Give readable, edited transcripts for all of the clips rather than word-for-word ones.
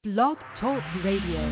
Blog Talk Radio.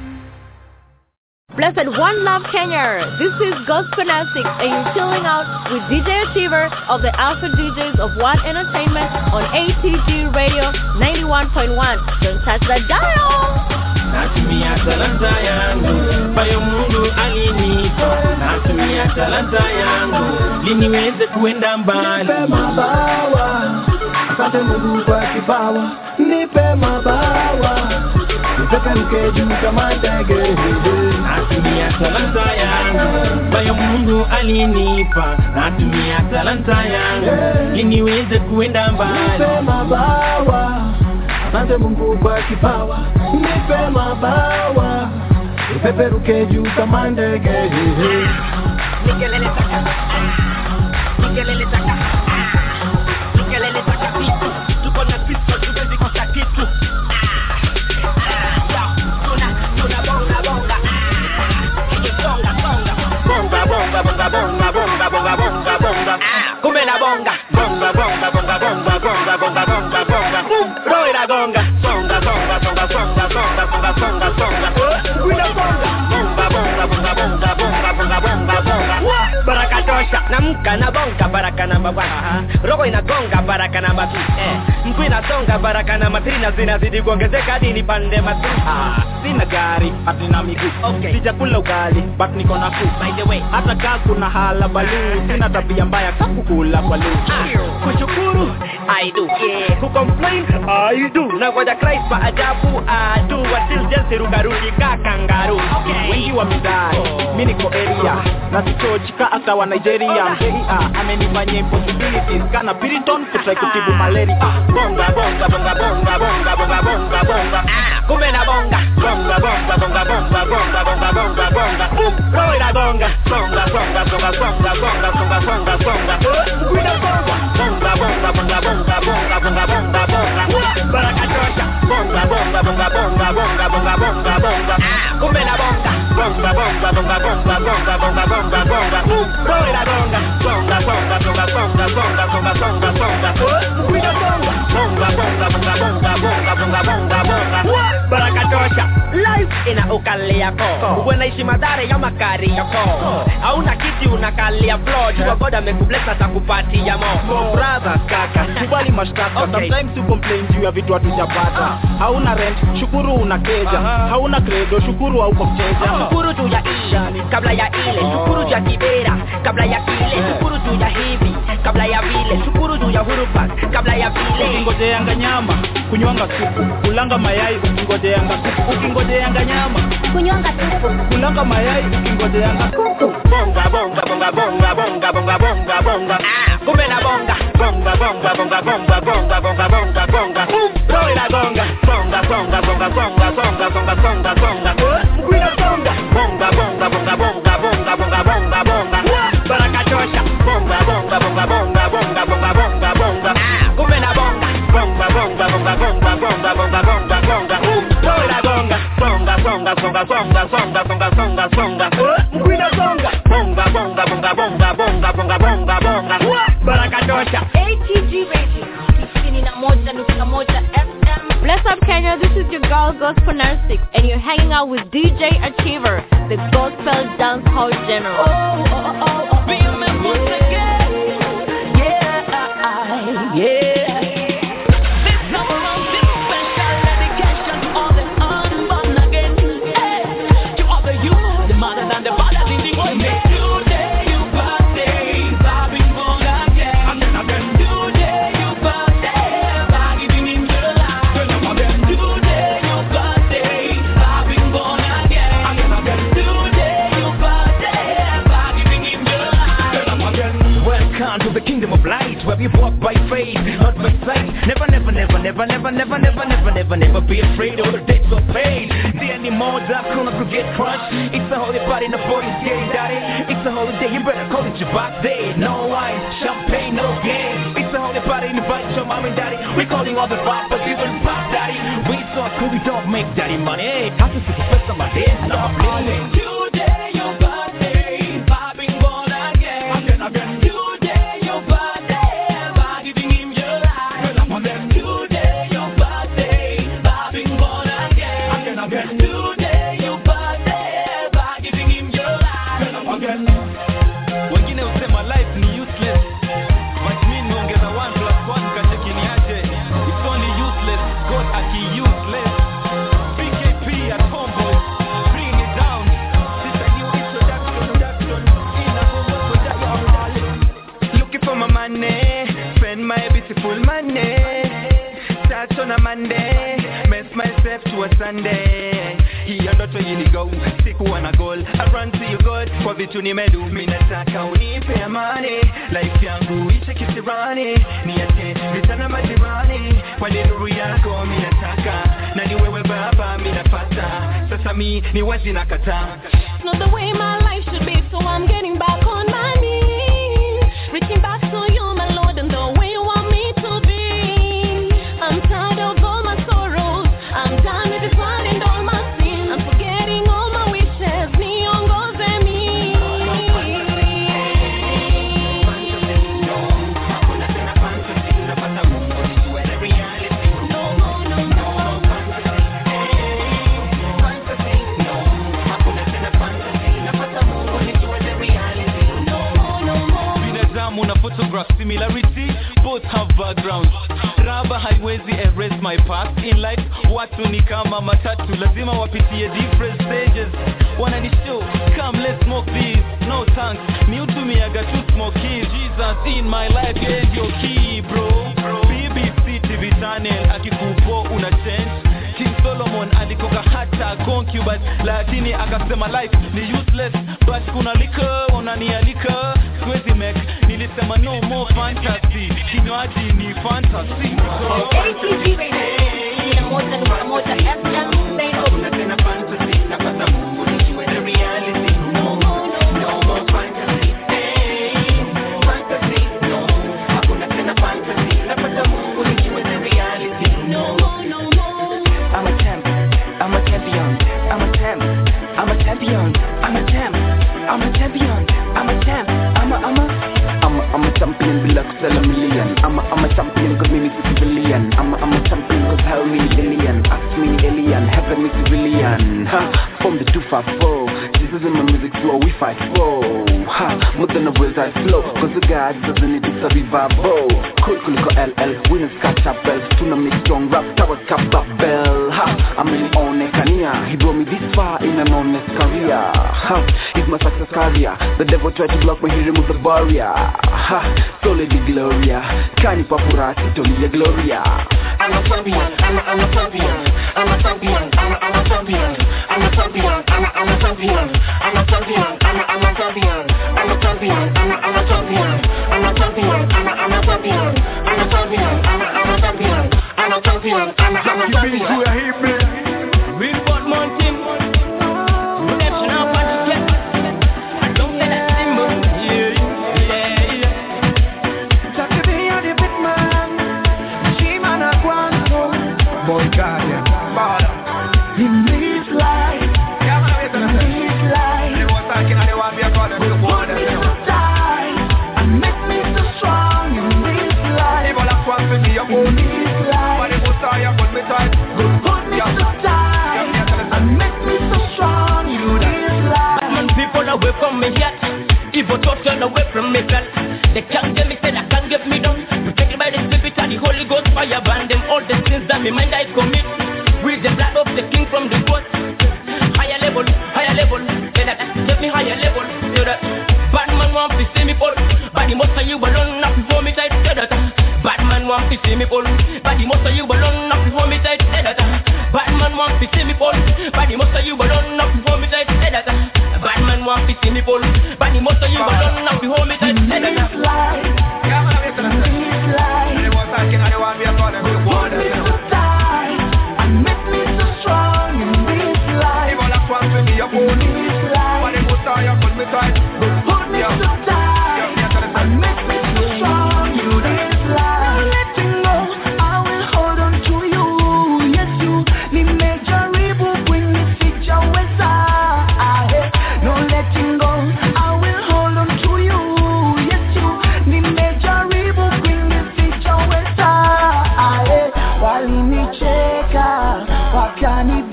Blessed One Love Kenya. This is Gospel Nastic, and you're chilling out with DJ Achiever of the Alpha DJs of One Entertainment on ATG Radio 91.1. Don't touch that dial. Natumia talanta yangu bayo Mungu alinipa. Natumia talanta yangu ili niweze kuenda mbali. Nipe mabawa, asante Mungu kwa kipawa. Nipe mabawa, nipeperuke juu kama ndege. Natumia talanta yangu bayo Mungu alinipa. Natumia talanta yangu ili niweze kuenda mbali. Nipe mabawa, asante Mungu kwa kipawa. Nipe mabawa, nipeperuke juu kama ndege. Nikelele taka, nikelele taka, nikelele taka vitu. Tuko na pisto, tuwezi kosa kitu. Tuna bonga bonga, songa songa, bonga bonga bonga bonga bonga bonga bonga bonga. Kume na bonga, bonga bonga bonga bonga bonga bonga bonga bonga. Roy la gonga, songa songa songa songa songa songa songa songa. Kuina bonga, bonga bonga bonga bonga bonga bonga bonga bonga. Baraka tosha, namka na bonga baraka namba 1. Rogo inagonga baraka namba 2. Mkuu inasonga baraka namba 3 na zinazidi kuongezeka hadi ni pande matu. Sina gari, but nina miguu. Okay. Sijakula ugali, but niko na food. By the way, hata kaa kuna hala baluu, sina tabia mbaya kakukula kwa luu. Kushukuru, I do. Yeah. Kucomplain, I do. Na ngoja Christ pa ajabu, I do. Watil jensi rugarudi kakangaru. Okay. Wengi wa midai, mimi niko area. Na sitochika asa wa Nigeria. Amenifanyia impossibilities. Kana Piriton kutry kutibu malaria. Bonga bonga bonga bonga bonga bonga bonga bonga. Kume na bonga. Bonga bonga bonga bonga bonga bonga bonga bonga. Roy la bonga. Bonga bonga bonga bonga bonga bonga bonga bonga. Kuina bonga. Bonga bonga bonga bonga bonga bonga bonga bonga. Baraka tosha. Bonga bonga bonga bonga bonga bonga bonga bonga. Kume na bonga. Bonga bonga bonga bonga bonga bonga bonga bonga. Roy la bonga. Bonga bonga bonga bonga bonga bonga bonga bonga. Kuina bonga. Bonga bonga bonga bonga bonga bonga bonga bonga. Baraka tosha. Life ina ukali yako. Unaishi madhara ya makari yako. Hauna kiti unakalia floor. Jua God amekubless atakupatia more. Brothers kaka, kubali mashtaka. Okay. Sometimes you complain juu ya vitu hatujapata. Hauna rent, shukuru una keja. Hauna credo, shukuru hauko mteja. Shukuru juu ya hii, kabla ya ile. Shukuru juu ya kibera, kabla ya kile. Shukuru juu ya hivi, kabla ya vile. Shukuru juu ya hurupa, kabla ya vile. Ukingojeanga nyama, kunywanga supu. Kulanga mayai, ukingojeanga supu. Ukingojeanga nyama, Kunywanga supu. kulanga mayai, ukingojeanga kuku. Bonga bonga bonga bonga bonga bonga bonga bonga. Kume na bonga. Bonga bonga bonga bonga bonga bonga bonga bonga. Roy la bonga. Bonga bonga bonga bonga bonga bonga bonga bonga. Kuina bonga. Bonga bonga bonga bonga bonga bonga bonga bonga. Baraka tosha. Bonga bonga bonga bonga bonga bonga bonga bonga. Kume na bonga. Bonga bonga bonga bonga bonga bonga bonga bonga. Roy la bonga. Bonga bonga bonga bonga bonga bonga bonga bonga. Kuina bonga. Bonga bonga bonga bonga bonga bonga bonga bonga. Baraka tosha. ATG Radio. 91.1 FM. Bless up Kenya, this is your girl Gospel Nastic, and you're hanging out with DJ Achiever, the Gospel Dance Hall General. Yeah. Where we walk by faith, not by sight. Never be afraid. All the debts are paid. See anymore, that gonna forget crushed. It's a holy party, the body's getting dirty. It's a holiday, you better call it your birthday. No wine, champagne, no game. It's a holy party, invite your mom and daddy. We calling all the rappers, even pop daddy. We so cool, we don't make daddy money. Hey, I just express on my dance, and I'm feeling today, your birthday, popping born again. I'm today, your birthday, by giving him your life. Today, your birthday, popping born again. again. Today you party by giving him your life again. Wengine usema life ni useless, but me niongeza 1 + 1 kachekini aje. It's only useless, God aki useless. BKP at Combo, bring it down. This a new introduction in a Combo production. Looking for my money, spend my beautiful money. Start on a Monday, mess myself to a Sunday. Hiyo ndoto iligo, sikuwa na goal. I run to you God, kwa vitu nimedu. Minataka unipe amani, life yangu iche kisirani. Niache vitana majirani, kwa nuru yako minataka. Na ni wewe baba minapata, sasa mi ni wazi nakata. It's not the way my life should be, so I'm getting back on my knees. Reaching back to you, my Lord, and the way you want me to be. I'm tired of all my sorrows. I'm done with this one and all my sins. I'm forgetting all my wishes. Neon goes and me. Binadamu na photograph similarity, both have backgrounds. Raba haiwezi erase my past in life. Watu ni kama matatu, lazima wapitie different stages. Wanani show, come let's smoke this. No thanks, mi utumiaga tu smoke keys. Jesus in my life, yeah, your key bro. BBC TV channel, akikupo una change. King Solomon alikoka hata concubine, lakini akasema life ni useless. But kuna lika, unanialika, siwezi make. Nilisema no more fantasy, kinywaji ni fantasy. ATG Radio, moja FM, say Hakuna tena fantasy, napata Mungu nikiwe the reality. No more fantasy, fantasy, no. Hakuna tena fantasy, napata Mungu nikiwe the reality. no more. I'm a champ, I'm a champion, I'm a champ, I'm a champion, I'm a champ, I'm a champion, I'm a champ, I'm a champion, bila kusela million. I'm a champion, cause me ni civilian. I'm a champion, cause hell me alien. Ask me alien, heaven is civilian. From the 254, this is in my music flow, we fight for. More than a will die slow, cause the God doesn't need to survive. Cool kuliko LL, winners catch up bells. Tuna make strong rap, tower cap bell. I'm in honest kania, he brought me this far in an honest career. It's my success career. The devil tried to block me, he removed the barrier. Solid Gloria, Kani Papurati, Tolia Gloria. I'm a champion, I'm a champion, I'm a champion, I'm a champion, I'm a champion, I'm a champion, I'm a champion, I'm a champion, I'm a champion, I'm a champion, I'm a champion, I'm a champion, I'm a champion, I'm a champion, I'm a champion, I'm a champion. Real Batman team, redemption of magic. I don't say that symbol. Boy Guardian, in this life, in this life, put me to die and make me so strong in this life. In this life, put me to die and make me so strong in this life. People away from me yet, evil thoughts turn away from me girl. They can't get me, said I can't get me done. Protected by the Spirit and the Holy Ghost fire, burn them all the sins that me mind I commit. With the blood of the King from the cross. Higher level, say that, take me higher level. Say that, bad man want to see me fall, but the most of you alone not before me tight. Say that, bad man want to see me fall, but the most of you alone not before me tight. Say that, bad man want to see me fall, but the most of you alone not before me tight. Say that, bad man want to see me fall, but the most of you alone not before me tight. Say that, this life, put me to die and make me so strong in this life. In this life, put me to die and make me so strong in this life. No letting go, I will hold on to you. Yes, you nimejaribu kwenye sichaweza. No letting go,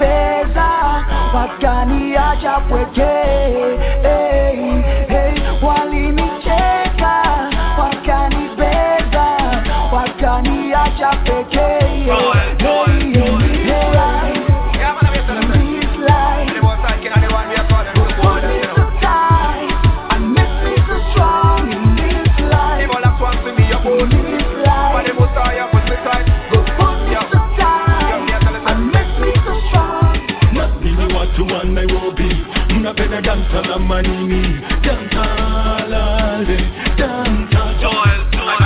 wakanibeza, wakaniacha pweke, walinicheka, wakanibeza, wakaniacha pweke. Manini, Dantalale, Dantal, Joel,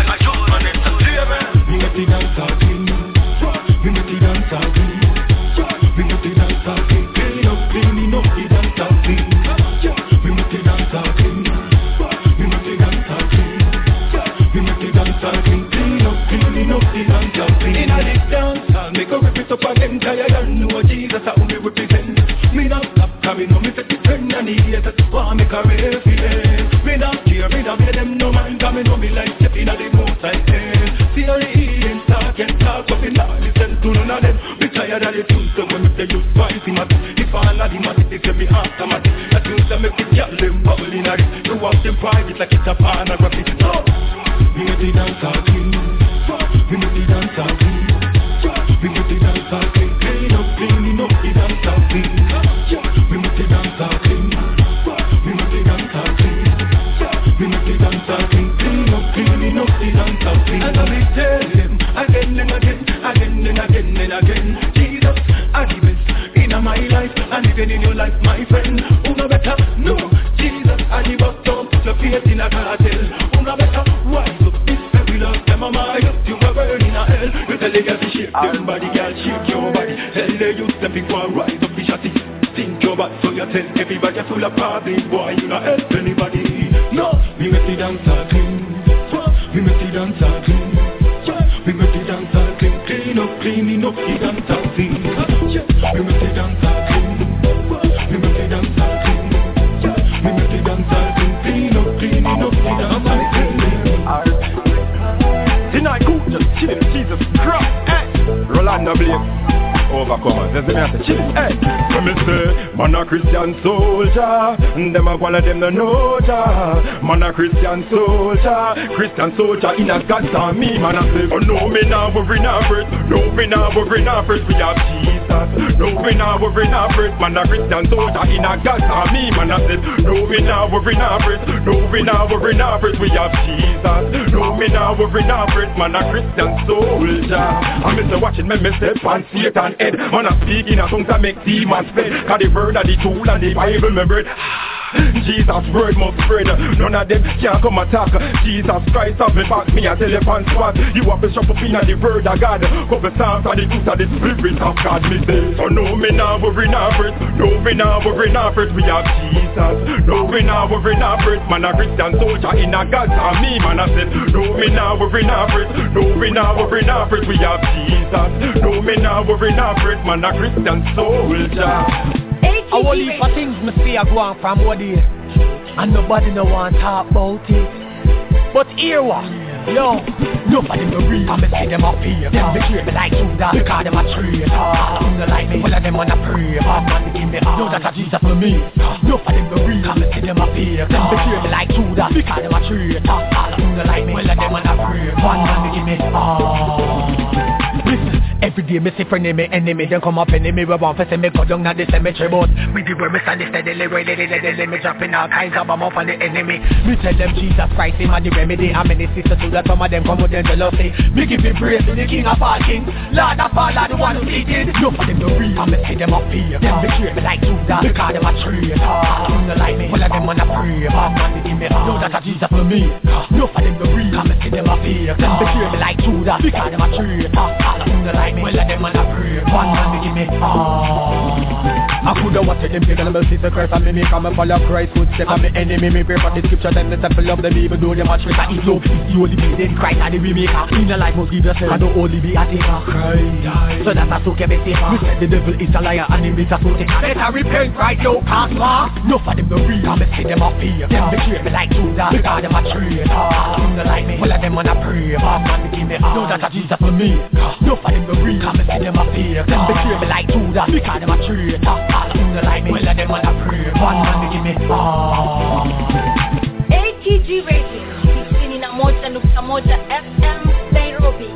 we got the dance talking, we got the dance talking, we got the dance talking, clean up the dance talking, we got the dance talking, we got the dance talking, we got the dance talking, clean up the dance talking. In a this dance, I'll make a rip it up again, tired and know Jesus, I only represent. Me not stop coming on, me set the trend and the haters want me career for them. Me not care, me not pay them no mind, coming on me like stepping at the most I can. See how the healing start, can't talk up in all, listen to none of them. Me tired of the truth, so when they use spicy matter. If all of the matter, they get me automatic. That means I make it y'all them bubble in a it. To watch them private like it's a pornography. So, we get the dance talking, we get the dance talking, we get the dance talking, clean up the dance talking. Again, Jesus, I the best in my life and even in your life, my friend. Who no better? No, Jesus, I the best. Don't put your faith in a cartel. Who no better? Rise up, this very love them a mind. You are burning a hell. You tell the girl to shake them body, girl, shake your body. Tell the youth them before rise up, the shotty. Think your body, so you tell everybody full of problems, boy. You not help anybody. No, we make the dance clean. We make the dance clean. We make the dance clean. Cleaning up the dance clean. We make the dance clean. We make the dance clean. We make the dance clean. Cleaning up the dance clean. Tonight, cool, just chilling, Jesus Christ. Hey, Rolando Blake, overcomers. There's a man to chill. Hey, let me say, man a Christian soldier, and them a one of them no know ya. Man a Christian soldier in a God's army. Man a say, oh no me now worry now first, no me now worry now first. We have Jesus, no me now worry now first. Man a Christian soldier in a God's army. Man a say, no me now worry now first, no me now worry now first. We have Jesus, no me now worry now first. Man a Christian soldier. I'm Mr. watching me step on Satan head. Man a speak in a tongue to make demons fled. Cause the word of the tool and the Bible me bread. Jesus' word must spread. None of them can come attack. Jesus Christ have me back. Me a telephone squad. You have to shop up in the word of God. Couple songs and the truth of the spirit of God. Me say, so no me now worry now first. No me now worry now first. We have Jesus. No me now worry now first. Man a Christian soldier in a God's army. Man a said, no me now worry now first. No me now worry now first. We have Jesus. No me now worry now first. Man a Christian soldier. I will leave for things me see I go on from what day, and nobody no want talk about it. But here what? Yo, nobody no real. I me see them up here. Them betray me like Judas because them a traitor. All no like me, all of them wanna pray. Bad man they give me all. Know that a Jesus for me. Nobody no real. I me see them up here. Them betray me like Judas because them a traitor. All no like me, all of them wanna pray. Bad man they give me all. Listen, every day me see friend me enemy, then come up enemy. We want to say me go down at the cemetery, but we do where me stand steadily, ready, me dropping all kinds of bomb off on the enemy. Me tell them Jesus Christ, him a the remedy. How many sisters to that some of them come with them jealousy. Me give me praise to the King of all kings, Lord of all, the one who seated. No for them no real, I me see them up here. Them betray me like Judas, because them a traitor. All no like me, all of them wanna pray. Bad man they give me all. Know that a Jesus for me. No for them no real, I me see them up here. Them betray me like Judas, because them a traitor. All no like me, all of them wanna pray. One man they give me all. I coulda wanted them taking them see the curse and me come and follow Christ footsteps. And me enemy me pray for the scripture and the temple of the people. Do them a trick and eat love. It's the only way then Christ and the we make her. In the life must give yourself and don't only be a taker. Christ. So that's a so keep it safer. We said the devil is a liar and him is a so taker. Better repent right now, cause no for them no real. Come and see them a fear. Them betray me like Judas because them a traitor. In the light me, all of them wanna pray. Boss man give me all. Know that a Jesus for me. No for them no real. Come and see them a fear. Them betray me like Judas because them a traitor. In the light me, all of them wanna pray. Boss man give me all. ATG Radio 91.1 FM Nairobi.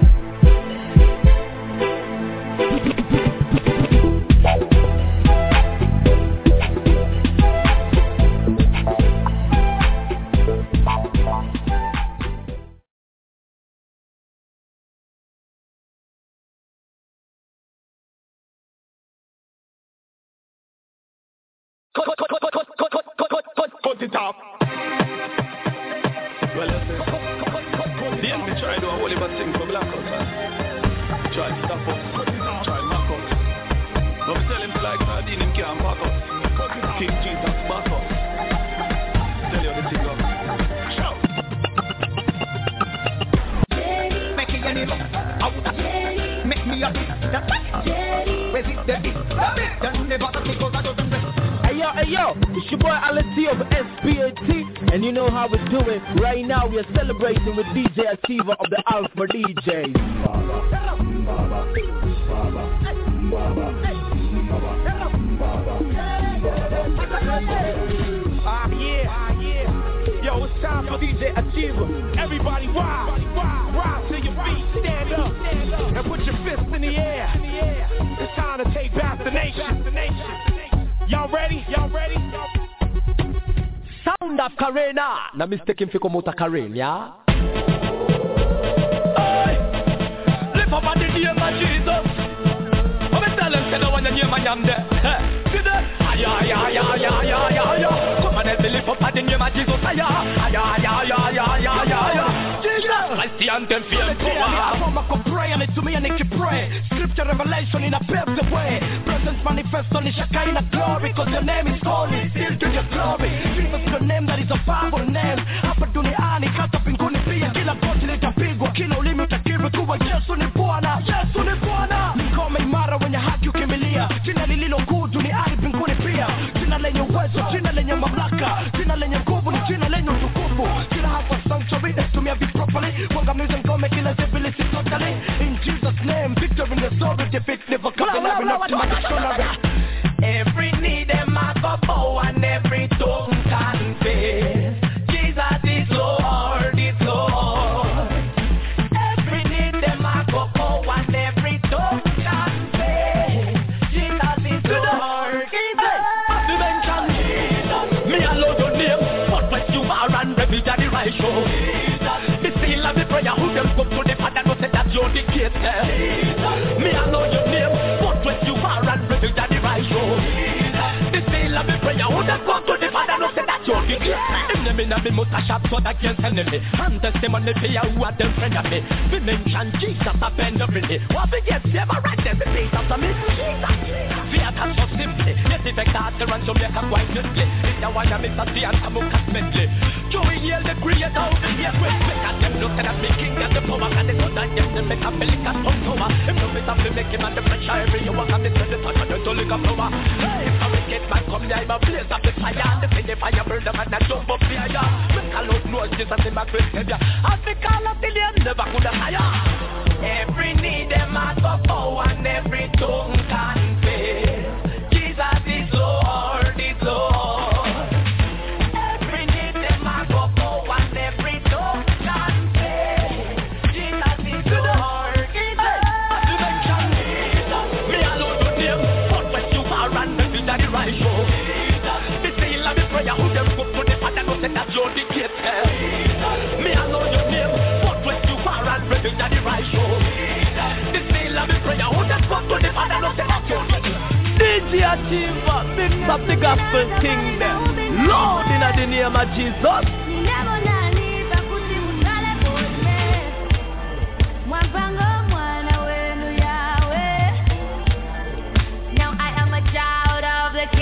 Cut it off. Well, listen. The enemy try to do a whole heap of things for Black House. Try to stop us. Try to mock us. But we tell him like Nadine, him can't mock us. King Jesus, back us. Tell you the thing up. Shout. Make it any make me a bit. Resist the beat. Then never take out of the rest. Hey yo, it's your boy Alexi of SBAT, and you know how we do it. Right now we are celebrating with DJ Achiever of the Alpha DJs. Yeah. Yo, it's time for DJ Achiever. Everybody rise to your feet, stand up, and put your fists in the air. It's time to take back the nation. Y'all ready? Sound of Karena. Na mistaken for Komota Karen, yeah? Hey, lift up on the name of Jesus. I'm tell him, tell when the name I am there. See that? Come on, let's lift up on the name of Jesus. Jesus, I see anthem feel power. Come pray and it to me and it can pray. Scripture revelation in a paved way. Presence manifest on the Shekinah glory. Cause your name is holy, still to your glory. Jesus your name that is a powerful name. Hapa duniani kata pinguni pia. Kila goti litapigwa, kila ulimi utakiri kuwa Yesu ni Bwana. Ngome imara wenye haki ukimbilia. Jina lililo kuu duniani pinguni pia. Jina lenye uwezo, jina lenye mamlaka. Jina lenye nguvu ni jina lenye utukufu. Jina hapa sanctuary, tumia vitu properly. Wangamiza ngome kila zibilisi totally. In Jesus name, victory in the story. Defeat never coming up enough to my dictionary. Every knee them must bow and every tongue confess. Jesus is Lord, is Lord. Every knee them must bow and every tongue confess. Jesus is Lord. You mention Jesus, me alone your name. What place you are and every daddy right show. The seal of the prayer who them come to the Father no say that you're the gate. Me alone your name. What place you are and every daddy right show. The seal of the prayer who them come to the Father no say that you're the gate. Enemy na be muta sharp sword against enemy. And testimony for you who are them friend of me. We mention Jesus up and every day. What we get never right them the face after me. Jesus. Fear that so simply. Yes, if I can't run to make a quite simply. If you wanna miss a sea and come up medley. Joey heal the creator of the year. Quick at them looking at me king and the power. And the good and yes, they make a million and come over. If no miss a flip, make him and the pressure every you walk and the spread the touch and the tolly come over. Hey, if I wicked man come there, I'm a blaze of the fire. And the fire burn them and the jump up the air. Make a loud noise, Jesus in my great savior. As we call up the name, never could have higher. Every knee them must bow and every tongue confess. Jesus is Lord, is Lord. Every knee them must bow and every tongue confess. Jesus is Lord. As you mention Jesus, me alone your name. But when you are and every daddy right show. The seal of the prayer who them go to the Father no say that you're the gate. Me alone your name. But when you are and every daddy right show. The seal of the prayer who them go to the Father no say that you're the gate. DJ Achiever, mix up the gospel kingdom. Lord in the name of Jesus. Now I am a child of the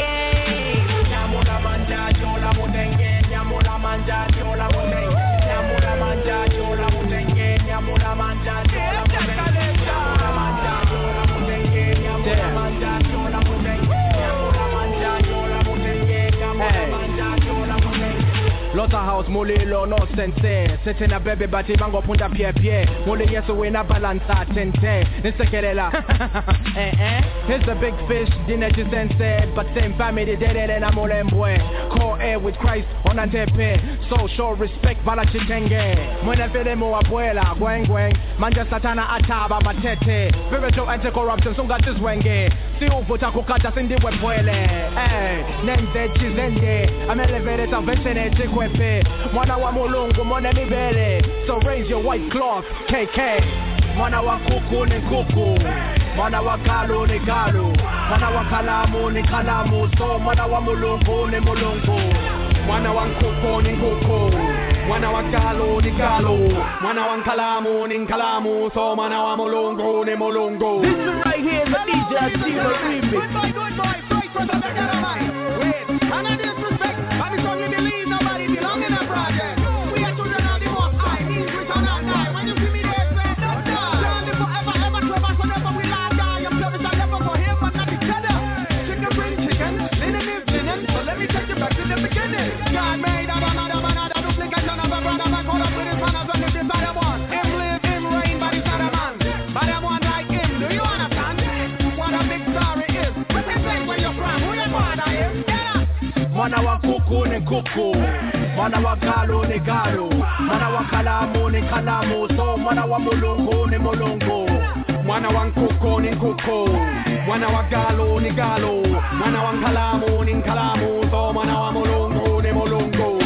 mulilo no sense. Sitting a baby bati bango punda pie. Muli yesu wina balansa tente. Nisekerela. Here's a big fish, dinechi sense. But same family, dead and amolembwe. Co-air with Christ on a tepe. So show respect, bala chitenge. Mwene fele mo abuela, gweng. Manja satana ataba matete. Spiritual anti-corruption, sunga tiswenge. Si uvuta kukata sindi wepwele. Nende chizende. I'm elevated salvation and chikwepe. Mwana wa mulungu, mwana libere. So raise your white cloth, KK. Mwana wa kuku ni kuku. Mwana wa kalu ni kalu. Mwana wa kalamu ni kalamu. So mwana wa mulungu ni mulungu. Mwana wa kuku ni kuku. Mwana wa kalu ni kalu. Mwana wa kalamu ni kalamu. So mwana wa mulungu ni mulungu. This is right here the DJ Achiever remix. Good boy, right from the back of the mind. Wait, and I disrespect, I be strongly believe nobody belong in a project. We are children of the most high, means we shall not die. When you see me there, say, don't die. Stand it forever, ever, clever, so never will I die. I'm service and never for him, but not each other. Chicken bring chicken, linen is linen, so let me take you back to the beginning. God made another duplication of a brother man, call up with his manners and if this other one. Him live, him reign, but he's not a man. But I'm one like him, do you understand? What a big story is. Represent where you're from, who your father is. Get up! Mwana wa kuku ni kuku. Mwana wa kalu ni kalu. Mwana wa kalamu ni kalamu. So mwana wa mulungu ni mulungu. Mwana wa kuku ni kuku. Mwana wa galu ni galu. Mwana wa kalamu ni kalamu. So mwana wa mulungu ni mulungu.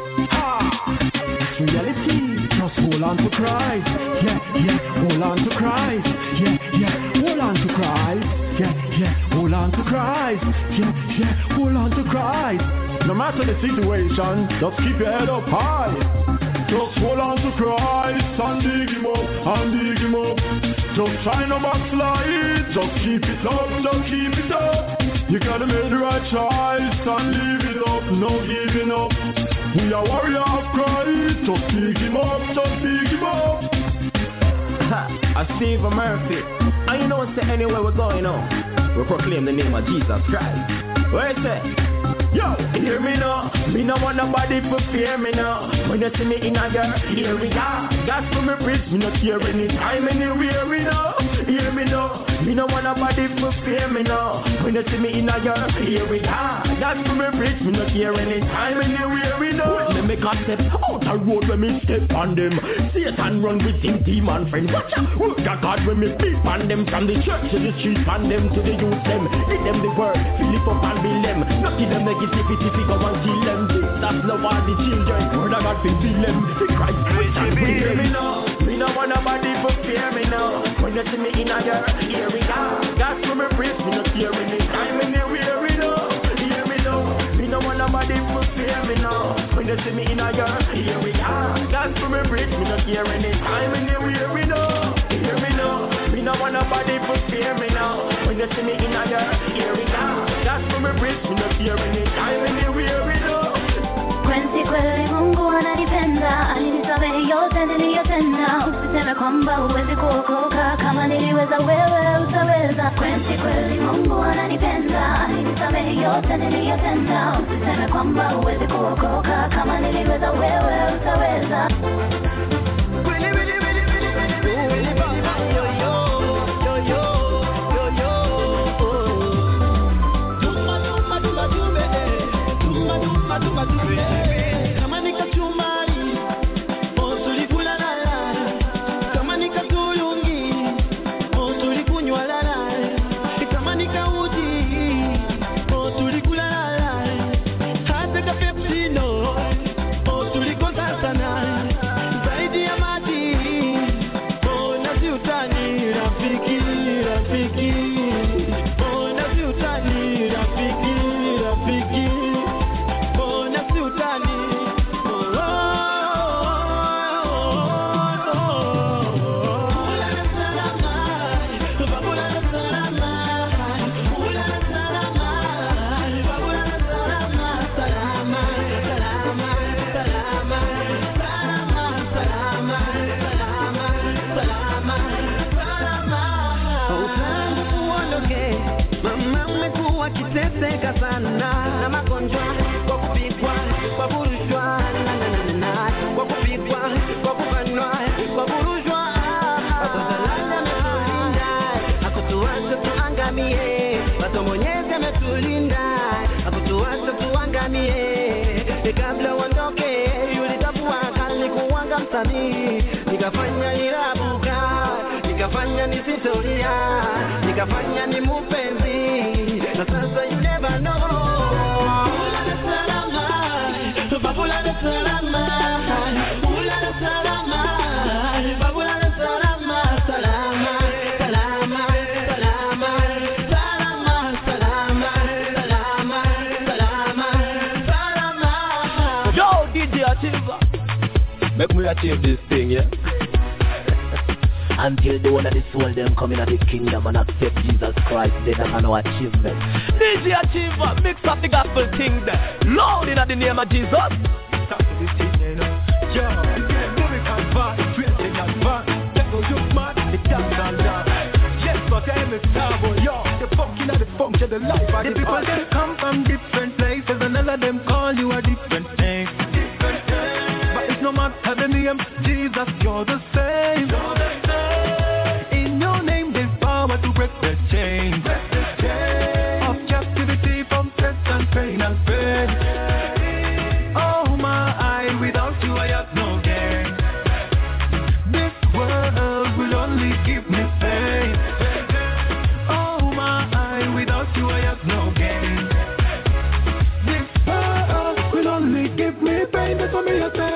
Reality, just hold on to Christ. Yeah, hold on to Christ. Yeah, hold on to Christ. Yeah, hold on to Christ. Yeah, hold on to Christ. No matter the situation, just keep your head up high. Just hold on to Christ and dig him up. Just try no backslide. Just keep it up. You gotta make the right choice and leave it up, no giving up. We are warrior of Christ. Just pick him up. I Steve Murphy. And you know say anywhere we're going on, we proclaim the name of Jesus Christ. Where is it? Yo, hear me now. Me no want nobody to fear me now. When you see me in a girl, here we are. That's for me preach. Me not hear any time anywhere we know. Hear me now. Me no want nobody to fear me now. When you see me in a girl, here we are. That's for me preach. Me not hear any time anywhere we know. When me make a step out the road when me step on them. Satan run with him demon friend. Watch out, work of God when me beat on them. From the church to the street on them to the youth them. Give them the word, fill it up and build them. Not give them negativity, go and kill them. That's love all the children. Word of God fill them. The Christ Christian will hear me now. Me no want nobody to fear me now. When you see me in a girl, here we are. God's for me praise, me not fear any time anywhere we know. Hear me now. Me no want nobody to fear me now. When you see me in a girl, here we are. God's for me praise, me not fear any time anywhere we know. Hear me now. Me no want nobody to fear me now. When you see me in a girl, here we are. God's for me praise, me not fear any time anywhere we know. Kwenti kweli Mungu ananipenda, alinisamehe yote niliyotenda. Usiseme kwamba huwezi kuokoka, kama niliweza wewe utaweza. Kwenti kweli Mungu ananipenda, alinisamehe yote niliyotenda. Usiseme kwamba huwezi kuokoka, kama niliweza wewe utaweza. Zaidi nikafanya irabuka, nikafanya nisitoria, nikafanya ni mupenzi, na sasa you never know. Babula de salama, babula de salama, babula de salama, salama, salama, salama, salama, salama, salama, salama, salama. Yo, DJ Achiever, make me achieve this thing, yeah. Until the one of the soul them come in at the kingdom and accept Jesus Christ, they don't have no achievement. DJ Achiever, mix up the gospel thing there. Lord, in the name of Jesus. Stop this thing, you know. Yo, miracle fast, crazy advance. Devil you mad, the dance and dance. Yes, but I'm a star boy, yo. The fucking of the function, the life of the people, they come from different places, and all of them call you a different name. Different name. But it's no matter the name, Jesus, you're the same. You're the same. To break the chains of captivity from death and pain and pain. Oh my, without you I have no gain. This world will only give me pain. Oh my, without you I have no gain. This world will only give me pain. That's what me I say.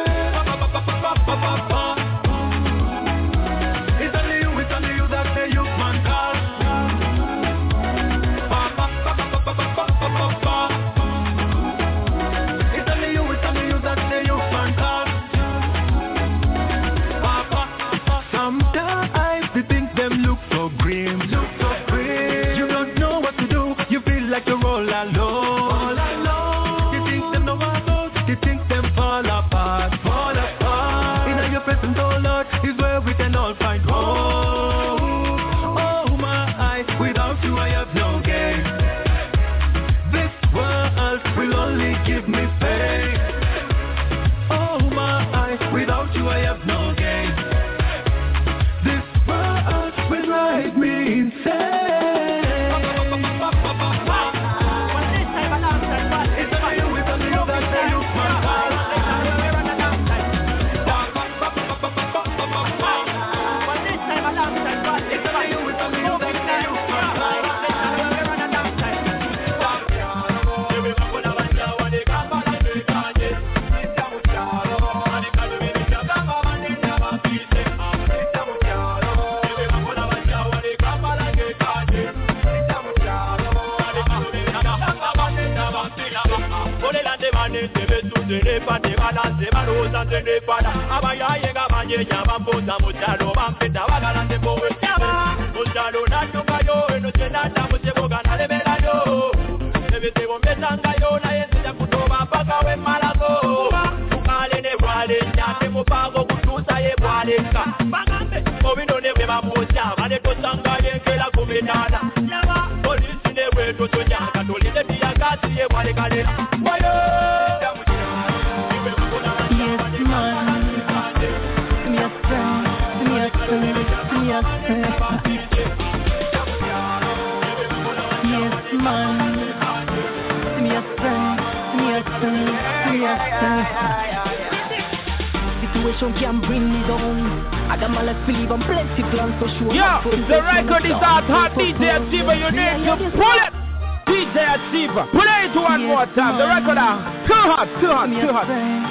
Situation can bring me down. I got my left believe I'm plenty plans for sure. Yeah, the record is hot, DJ Achiever, you need to pull it. DJ Achiever, play it one more time. The record is too hot, too hot, too hot.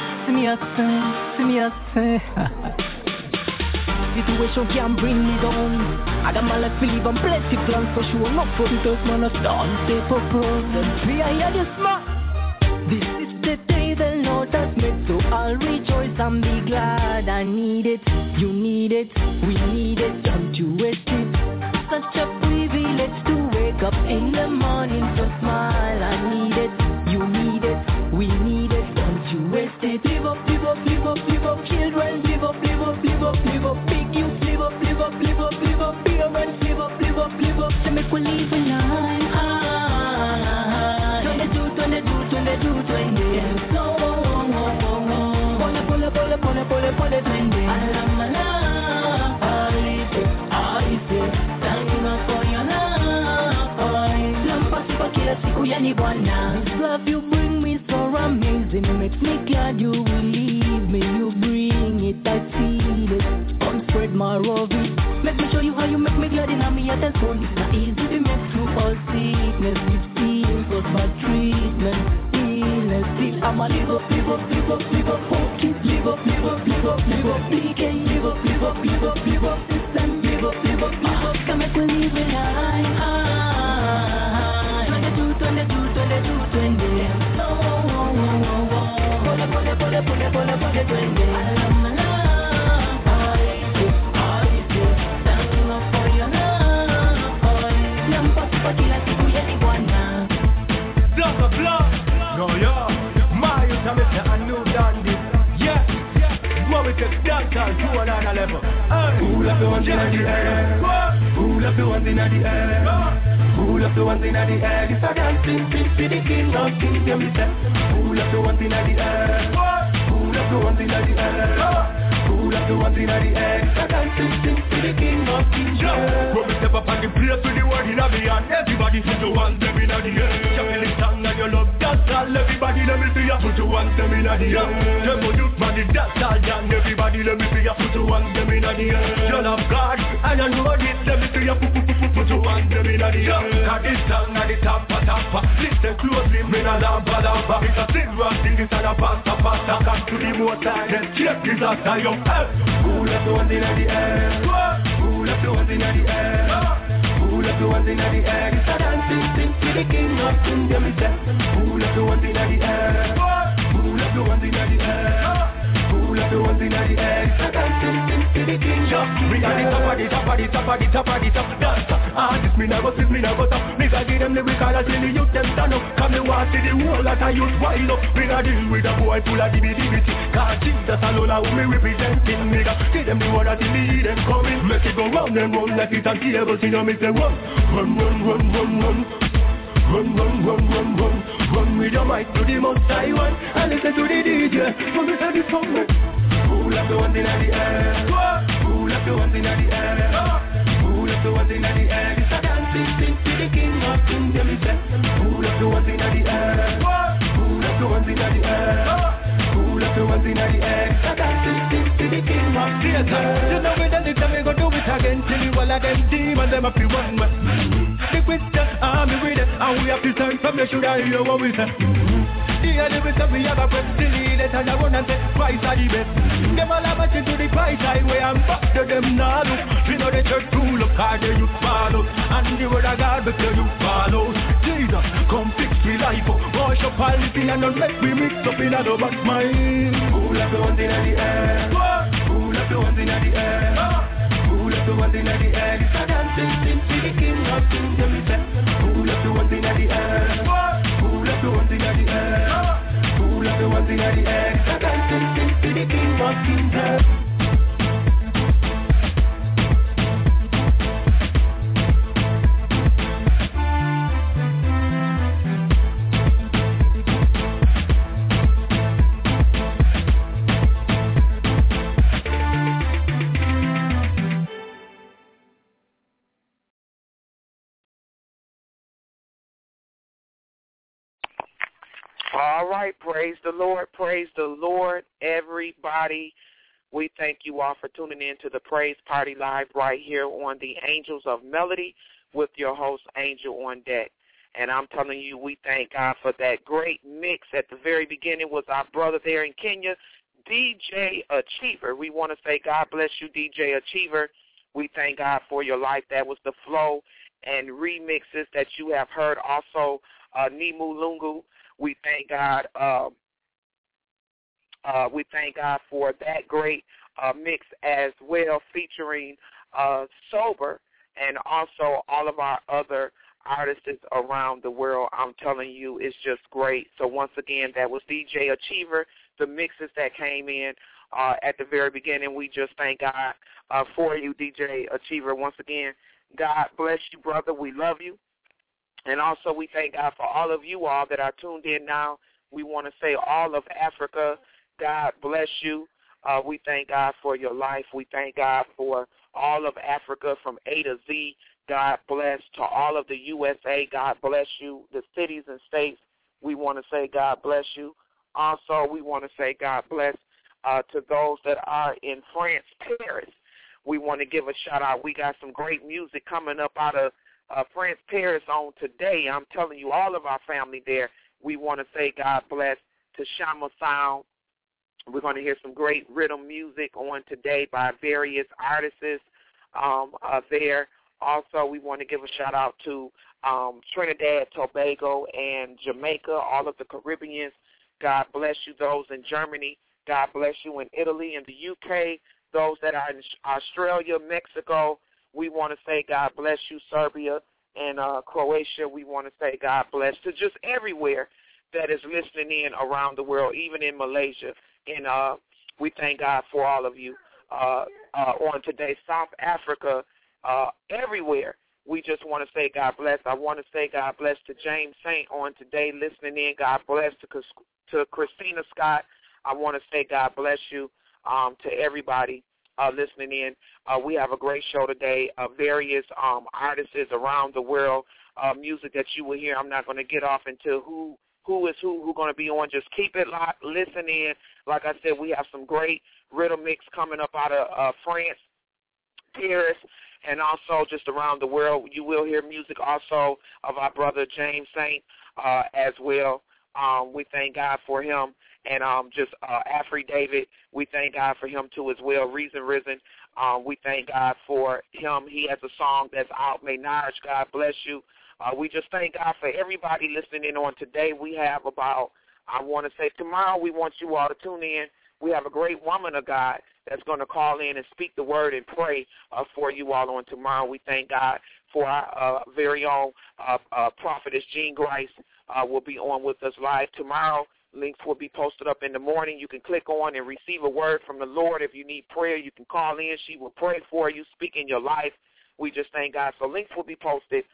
Situation can bring me down. I got my left believe I'm plenty plans for sure. Not for the first man of dance, stay for problems. Me, I hear this man. This is the day the Lord has made, so I'll rejoice and be glad. I need it, you need it, we need it, don't you waste it. Such a privilege to wake up in the morning, so smile. I need it, you need it, we need it, don't you waste it. Live up, live up, live up, live up, children, live up, live up, live up, live up, big youth, live up, live up, live up, live up, parents, live up, live up, live up. So make we live a life. This love you bring me so amazing, makes me glad you will leave me. You bring it, I feel it. my worry. Let me show you how you make me glad in me at the phone. It's not easy to make through all sickness. We've seen was my treatment. Illness, still I'm a live up, focus. Live up, BK. Live up, system. Live up. Come make we live in high. 22, 20. No. Who left the ones in the air? Who left the ones in the air? Who left the ones in the air? It's a dancing thing for the king of kings. Who left the ones in the air? Who left the ones in the air? Who left the ones in the air? It's a dancing thing for the king of kings. When we step up on the place with the word in the hand, everybody put your hands them in the air. Shuffle the song and your love, that's all. Everybody let me see you put your hands them in the air. Tempo youth man, that's all. And everybody let me see you put your hands them in the air. You love God and you know this. Let me see you put your hands them in the air. Now this song at the top. Listen closely, me na lampa. It's a silver thing, it's a pasta. Come to the motor, then check this after your head. Who left the ones in the air? Who left the ones in the air? Who left the ones in the air? It's a dancing thing for the king of kings. Who left the ones in the air? Who left the ones in the air? Who left the ones in the air? It's a dancing thing for the king of kings. We are the top dancer. Artists me never stop. Nigga give them lyrical as in the youth them stand up. Come me watch see the whole lot of youth wild up. We not deal with a boy full of divinity. Cause Jesus alone who me representing, nigga. See them the one that in the them coming. Make it go round and round like it's a table. See them me say run. Run with your mic to the most high one. And listen to the DJ. From the side of the song. Who left the ones in the air? Who left the ones in the air? Who left the ones in the air? It's a dancing thing to the king of kings. Who left the ones in the air? Who left the ones in the air? Who left the ones in the air? It's a dancing thing to the king of kings. You know we done it and we gon' do it again. Till the wall of them demons them up to one way. Stick with the army with it, and we have to turn from you should I hear what we say. The enemy say we have a press delete it and I run and say Christ are the best. Them all have a to the price highway and back to them now look. You know the church rule up cause the youth follow. And the word of God because you follow. Jesus come fix me life up. Wash up all the thing and don't let me mix up in a double mind. Who left the ones in the air? Who left the ones in the air? Who left the ones in the air? It's a dancing thing to the king of kings. Who left the ones in the air? Who left the ones in the air? Who left the ones in the air? It's a dancing thing to the king of kings. All right, praise the Lord, everybody. We thank you all for tuning in to the Praise Party Live right here on the Angels of Melody with your host, Angel on Deck. And I'm telling you, we thank God for that great mix at the very beginning with our brother there in Kenya, DJ Achiever. We want to say God bless you, DJ Achiever. We thank God for your life. That was the flow and remixes that you have heard. Also, Nimu Lungu. We thank God. We thank God for that great mix as well, featuring Sober and also all of our other artists around the world. I'm telling you, it's just great. So once again, that was DJ Achiever. The mixes that came in at the very beginning. We just thank God for you, DJ Achiever. Once again, God bless you, brother. We love you. And also we thank God for all of you all that are tuned in now. We want to say all of Africa, God bless you. We thank God for your life. We thank God for all of Africa from A to Z. God bless. To all of the USA, God bless you. The cities and states, we want to say God bless you. Also, we want to say God bless to those that are in France, Paris. we want to give a shout-out. We got some great music coming up out of France, Paris on today. I'm telling you, all of our family there, we want to say God bless to Shama Sound. We're going to hear some great rhythm music on today by various artists there. Also, we want to give a shout-out to Trinidad, Tobago, and Jamaica, all of the Caribbeans. God bless you. Those in Germany, God bless you. In Italy and the UK, those that are in Australia, Mexico, we want to say God bless you. Serbia and Croatia, we want to say God bless to just everywhere that is listening in around the world, even in Malaysia. And we thank God for all of you on today. South Africa, everywhere. We just want to say God bless. I want to say God bless to James Saint on today listening in. God bless to Christina Scott. I want to say God bless you to everybody listening in. We have a great show today. Various artists around the world, music that you will hear. I'm not going to get off into who's going to be on. Just keep it locked. Listen in. Like I said, we have some great rhythm mix coming up out of France, Paris, and also just around the world. You will hear music also of our brother James Saint as well. We thank God for him. And Afri David, we thank God for him too as well. Reason Risen, we thank God for him. He has a song that's out. Maynard, God bless you. We just thank God for everybody listening in on today. We have about, I want to say tomorrow, we want you all to tune in. We have a great woman of God that's going to call in and speak the word and pray for you all on tomorrow. We thank God for our very own prophetess Jean Grice will be on with us live tomorrow. Links will be posted up in the morning. You can click on and receive a word from the Lord. If you need prayer, you can call in. She will pray for you, speak in your life. We just thank God. So links will be posted.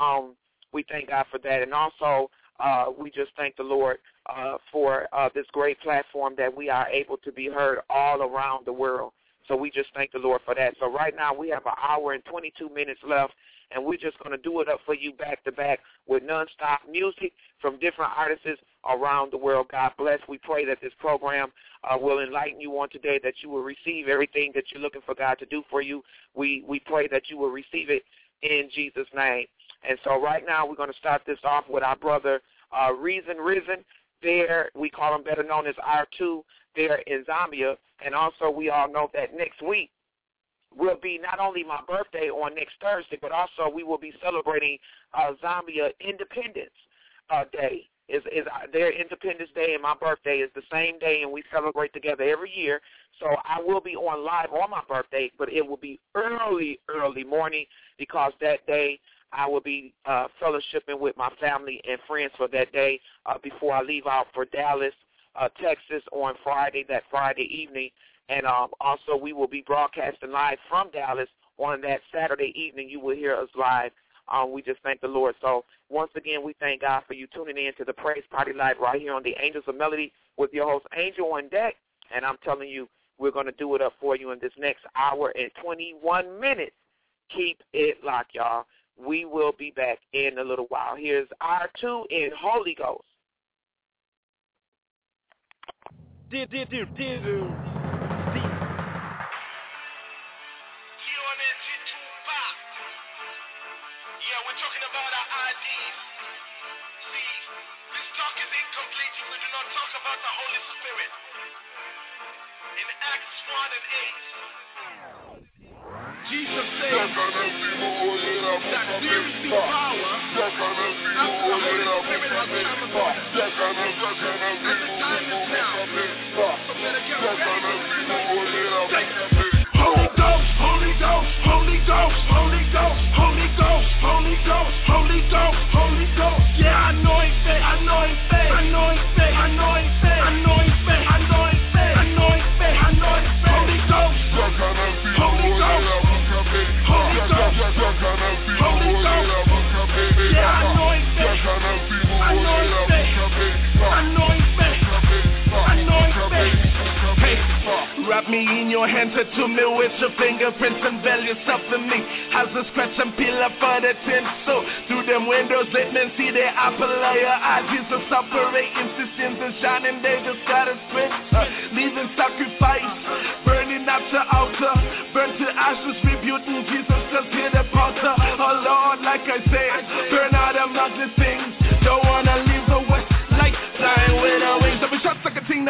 We thank God for that. And also, we just thank the Lord for this great platform that we are able to be heard all around the world. So we just thank the Lord for that. So right now we have an hour and 22 minutes left, and we're just going to do it up for you back-to-back with nonstop music from different artists around the world. God bless. We pray that this program will enlighten you on today, that you will receive everything that you're looking for God to do for you. We pray that you will receive it in Jesus' name. And so right now we're going to start this off with our brother Reason Risen. There, we call him better known as R2 there in Zambia. And also we all know that next week will be not only my birthday on next Thursday, but also we will be celebrating Zambia Independence Day. Is their Independence Day, and my birthday is the same day, and we celebrate together every year. So I will be on live on my birthday, but it will be early morning because that day I will be fellowshipping with my family and friends for that day before I leave out for Dallas, Texas on Friday, that Friday evening. And also we will be broadcasting live from Dallas on that Saturday evening. You will hear us live. We just thank the Lord. So once again, we thank God for you tuning in to the Praise Party Live right here on the Angels of Melody with your host, Angel on Deck. And I'm telling you, we're going to do it up for you in this next hour and 21 minutes. Keep it locked, y'all. We will be back in a little while. Here's R2 in Holy Ghost. Jesus said that there is the power after the Holy Spirit has come upon us. And the time is now. So better get ready. Holy Ghost, Holy Ghost, Holy Ghost, Holy Ghost, Holy Ghost, Holy Ghost, Holy Ghost, Holy Ghost. Yeah, anoint faith, anoint faith, anoint faith, anoint faith, anoint faith, anoint faith, anoint faith, anoint faith. Holy Ghost, Holy Ghost, Holy Ghost, Holy Ghost. Yeah, anoint faith, anoint faith, anoint faith, anoint faith. Hey, wrap me in your hand, tattoo me with your fingerprints and veil yourself in me. As a scratch and peel up for the tinsel. Through them windows, let men see the apple of your eye. Jesus operating systems and shining, they just got a sprint. Leaving sacrifice, burning at the altar. Burn to ash the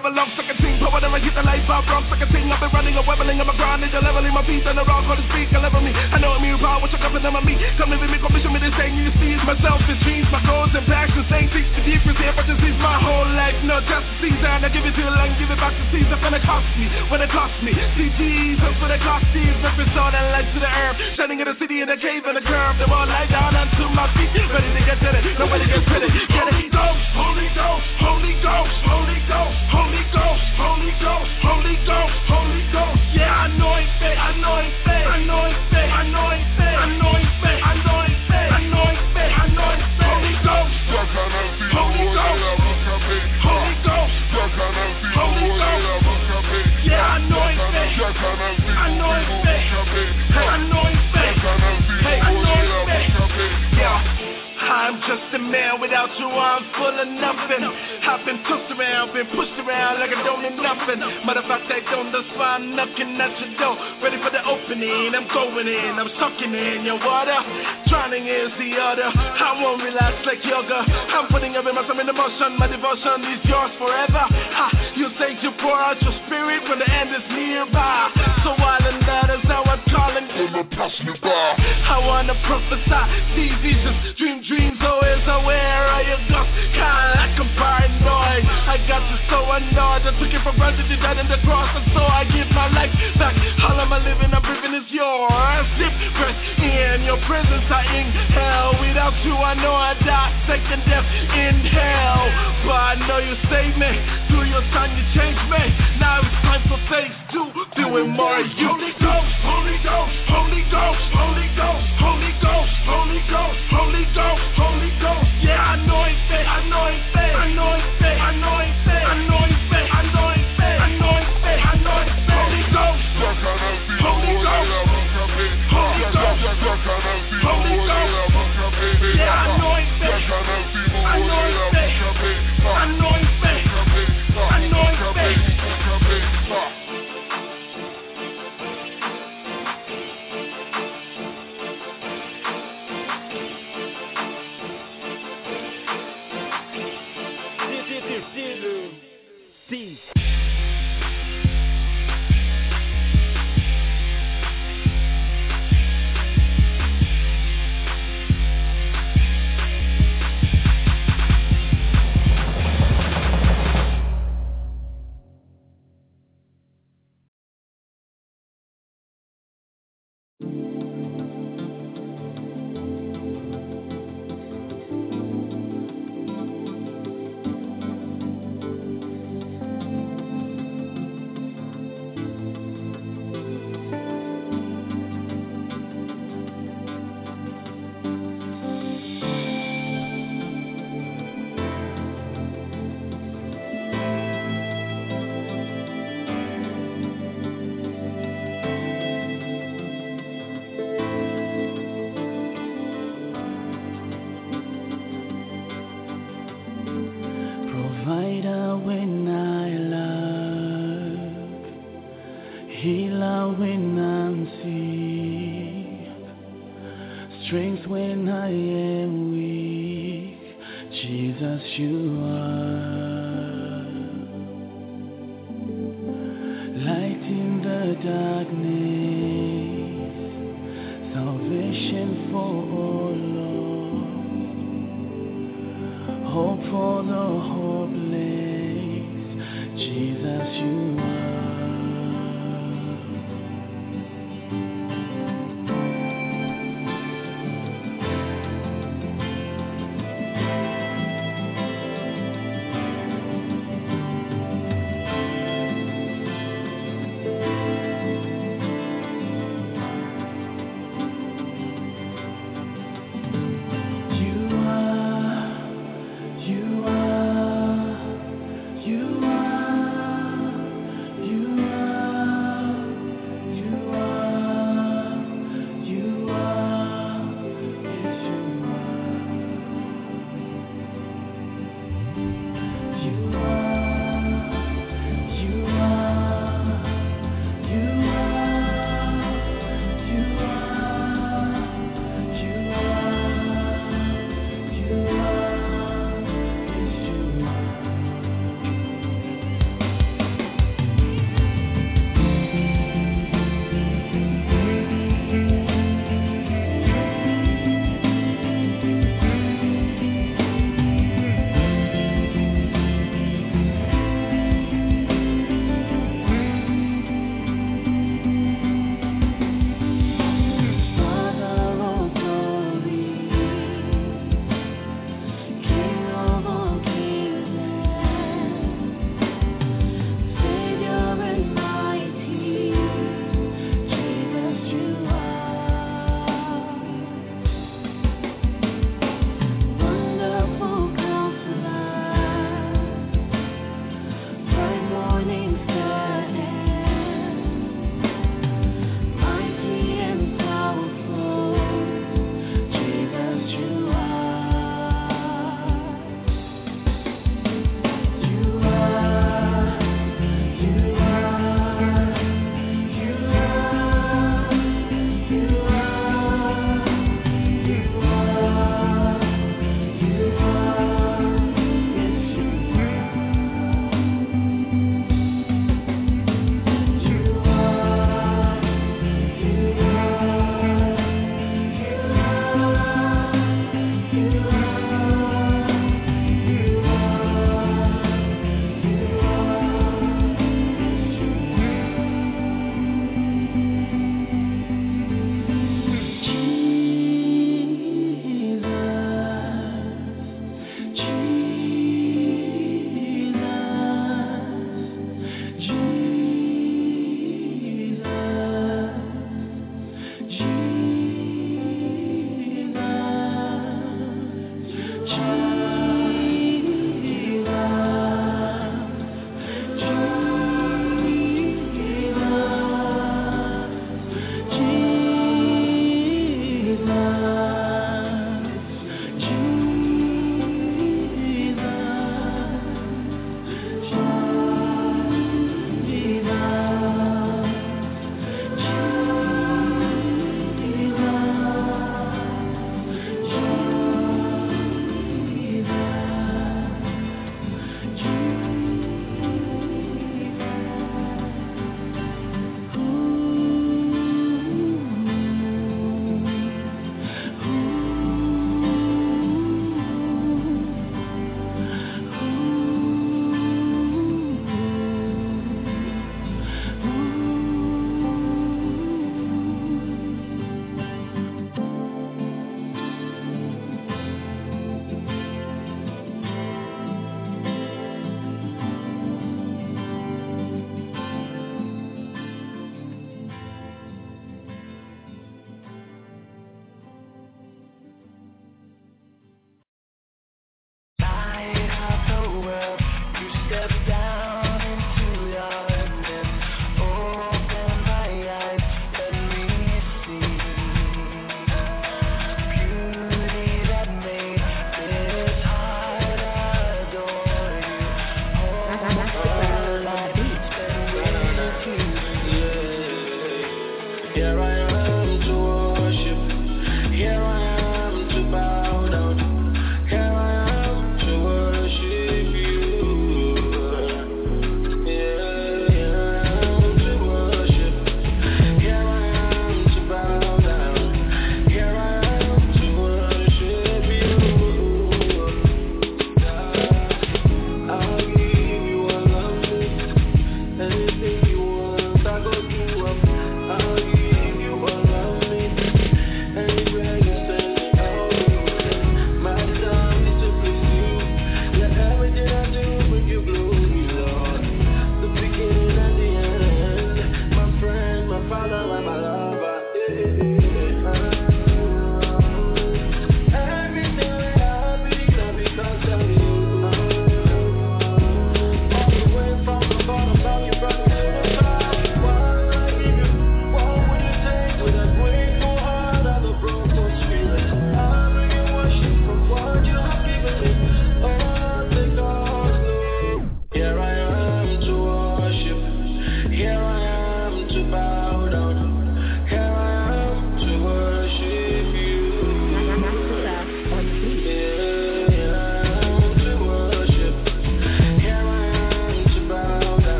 never lost like a team. Power them, I hit the lights out, rocks like a thing. I've been running a webbling on my ground, and you're leveling my feet, and the rock on the speak, and level me. I know I'm your power, what you're covering on me. Come live with me, come mission me this thing. You see, it's myself, it's dreams, my goals and passions. Ain't teach the difference here, but just is my whole life. No, just a season. I give it to you and give it back to Caesar. When it cost me, when it cost me. See Jesus, when it cost me. Reference all that light to the earth. Shining in the city, in the cave, in the curve. They all lie down onto my feet. Ready to get to it, nobody gets credit. Get it, Ghost, Holy Ghost, Holy Ghost, Holy Ghost, Holy Ghost, Holy Ghost, Holy Ghost, Holy Ghost. Yeah, anoint it, anoint it, anoint it, anoint it, anoint it, anoint it, anoint it, anoint it. Holy Ghost, Holy Ghost, Holy Ghost, Holy Ghost. Yeah, anoint it, anoint it, anoint it, anoint it. Yeah. I'm just a man without you, I'm full of nothing. I've been tossed around, been pushed around like I don't need nothing. Matter of fact, I don't, that's why I'm knocking at your door. Ready for the opening, I'm going in, I'm sucking in your water. Drowning is the other, I won't relax like yoga. I'm putting every muscle in the motion, my devotion is yours forever. You say you pour out your spirit when the end is nearby. So while another's now I'm calling, I wanna prophesy, see visions, dreams, always aware of your ghost, kinda like a paranoid. I got you so annoyed, I took it for granted, you died in the cross, and so I give my life back. All of my living, I'm breathing is yours. Zip, press in your presence, I inhale. Without you, I know I die, second death in hell. But I know you saved me, through your son you changed me. Now it's time for phase 2, doing more of you. Holy Ghost, Holy Ghost, Holy Ghost, Holy Ghost, Holy Ghost, Holy Ghost, Holy Ghost, Holy Ghost. Yeah, anoint it, anoint it, anoint it, anoint it, anoint it, anoint it, anoint it, anoint it. Holy Ghost, Holy Ghost, Holy Ghost, Holy Ghost. Yeah, anoint it, anoint it, anoint it, anoint it. See.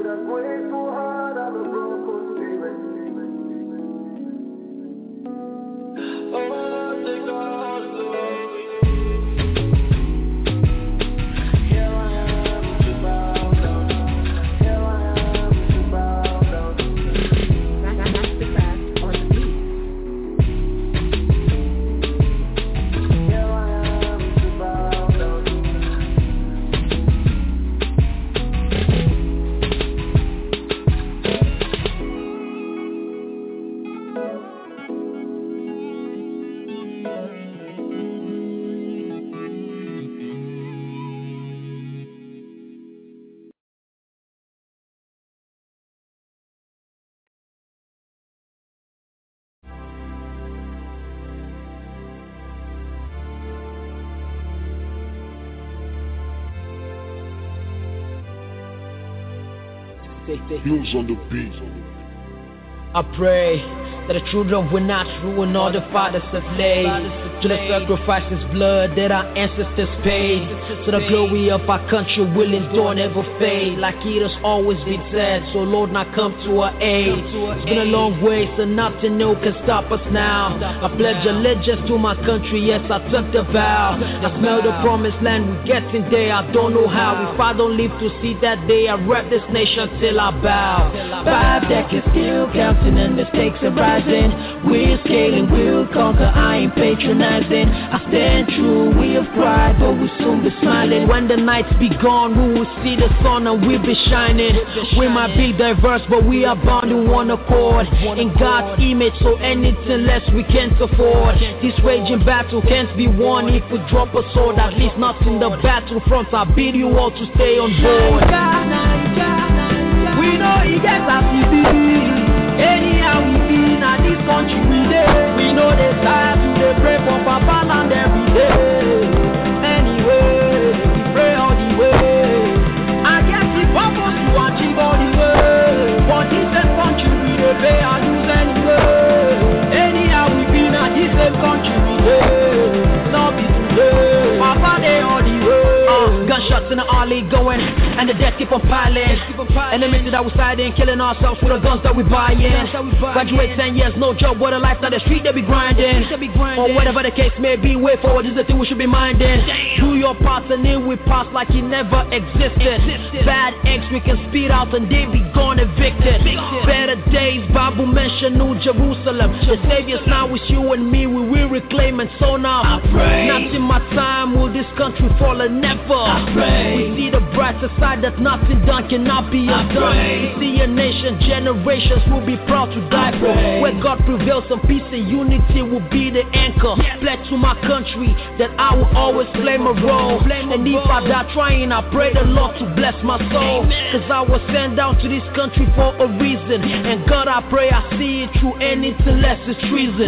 Hills on the beat. I pray that the children will not ruin all the fathers have laid to the sacrifices blood that our ancestors paid, so the glory of our country will endure, never fade, like it has always been said. So Lord, now come to our aid. It's been a long way, so nothing new can stop us now. I pledge allegiance to my country, yes, I took the vow. I smell the promised land, we getting there, I don't know how. If I don't live to see that day, I rep this nation till I bow. 5 decades still counting and the stakes are rising. We're scaling, we'll conquer, I ain't patronizing. I stand true, we have cried, but we'll soon be smiling. When the nights be gone, we will see the sun and we'll be shining. We might be diverse, but we are bound in one accord. In God's image, so anything less we can't afford. This raging battle can't be won if we drop a sword. At least not in the battlefront. I bid you all to stay on board. We know it gets as we be. Anyhow we be, now this country we live. We know they start to they pray for Papa land every day. Anyway, we pray all the way. I guess the purpose to achieve all the way. For this country we they pay our dues anyway. Anyhow we be, now this country we live. Not be today, Papa they all the way. Gunshots in the alley going, and the death keep on piling. Enemies that we siding, killing ourselves with the guns that we buying. Graduate 10 years, no job, what a life, now the street they be grinding. Or whatever the case may be, way forward is the thing we should be minding. Do your part and it will pass like it never existed. Bad eggs we can speed out and they be gone evicted. Better days, Bible mention New Jerusalem. The Savior's now with you and me, we will reclaim and so now. Not in my time will this country fall and never. We see the brighter side that nothing done cannot be undone. We see a nation, generations will be proud to die for. Where God prevails and peace and unity will be the anchor. Pledge to my country that I will always play my role. And if I die trying, I pray the Lord to bless my soul. Cause I was sent down to this country for a reason. And God I pray I see it through anything less is treason.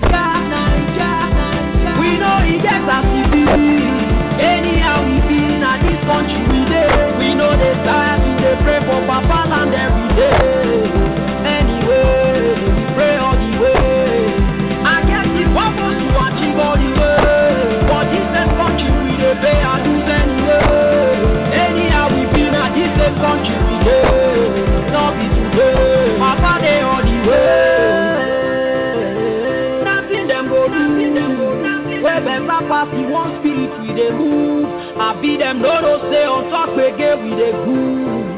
We know it gets as we be. Anyhow we be, now this country we live. We know they start to they pray for Papa land every day. Anyway, we pray all the way. I guess the purpose to achieve all the way. For this country we they pay our dues anyway. Anyhow we be, now this country we live. Not be today, Papa they all the way. Nothing them go do. Where better pass the one spirit we dey move. I be them no say on top again we dey groove.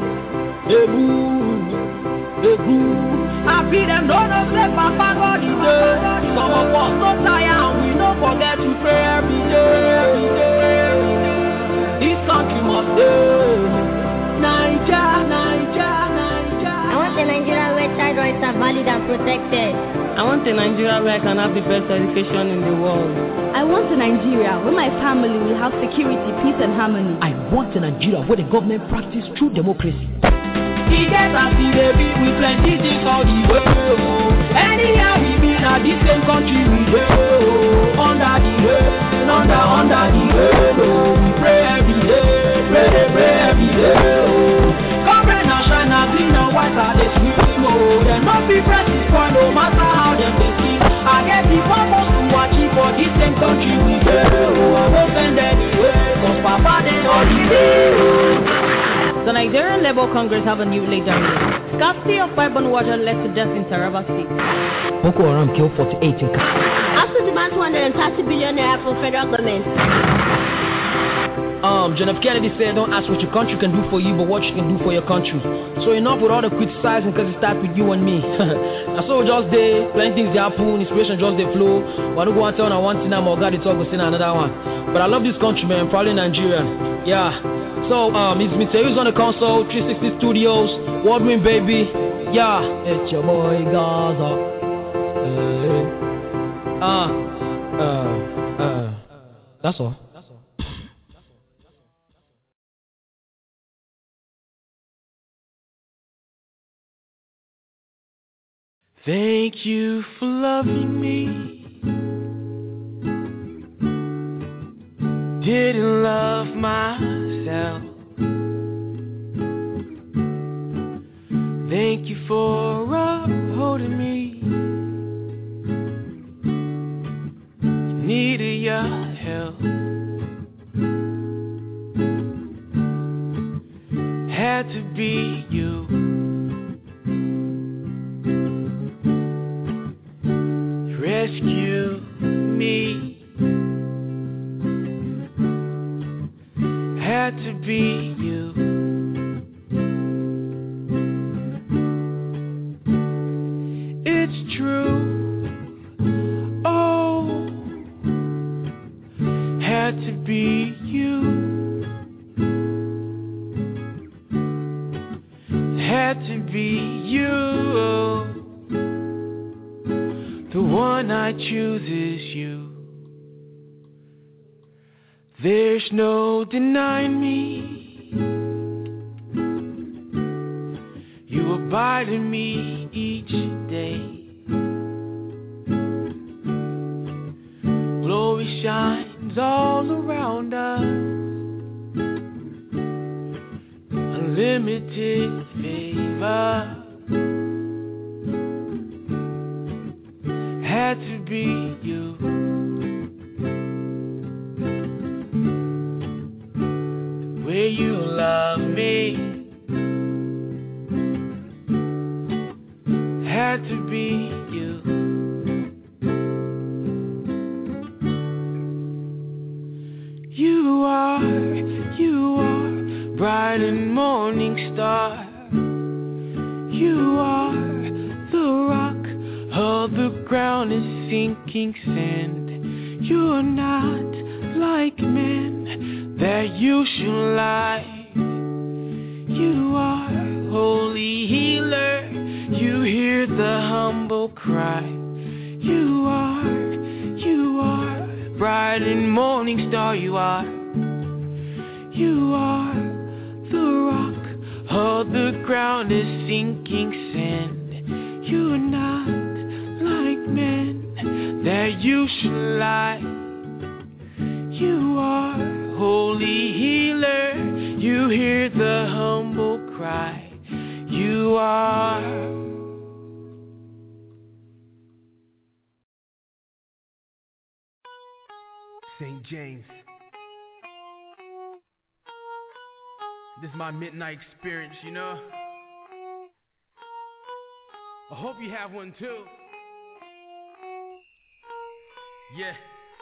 I be them no say Papa God is there. Some of us so tired and we no forget to pray every day. This country must stay. Niger. I want a Nigeria where child rights are valid and protected. I want a Nigeria where I can have the best education in the world. I want a Nigeria where my family will have security, peace and harmony. I want a Nigeria where the government practice true democracy. We get a baby, we plenty things all the way. Anyhow we be now this same country we go. Under the rain, under the rain. We pray every day, pray every day. Corporate now shine now clean and white are they sweet. Them not be practice for no matter how them they see. I get the purpose to achieve for this same country we go. I won't send anyway, cause Papa they all the way. So now Nigerian Labour Congress have a new leader. Scarcity of pipe and water led to death in Taraba State. Boko Haram killed 48 in ASU demand 230 billion naira from federal government. John F. Kennedy said, don't ask what your country can do for you, but what you can do for your country. So enough with all the criticizing, because it starts with you and me. And so just there, plenty things they happen, inspiration just they flow. But I don't go and tell one thing, oh God, it's all going to say another one. But I love this country, man, probably Nigerian. Yeah. So, it's Mr. Hughes on the console, 360 Studios, Wardwin, baby. Yeah. It's your boy, Gaza. That's all. Thank you for loving me. Didn't love myself. Thank you for upholding me. Needed your help. Had to be you. Rescue me. Had to be you. It's true. Oh, had to be you. Had to be you. The one I choose is you. There's no denying me. You abide in me each day. Glory shines all around us. Unlimited favor. Had to be you. The way you love me. Had to be you. You are bright and morning star. You are the rock. All the ground is sinking sand. You're not like men that you should lie. You are holy healer. You hear the humble cry. You are bright and morning star. You are the rock. All the ground is sinking sand. You're not like men that you should lie. You are holy healer. You hear the humble cry. You are St. James. This is my midnight experience, you know. I hope you have one too. Yeah.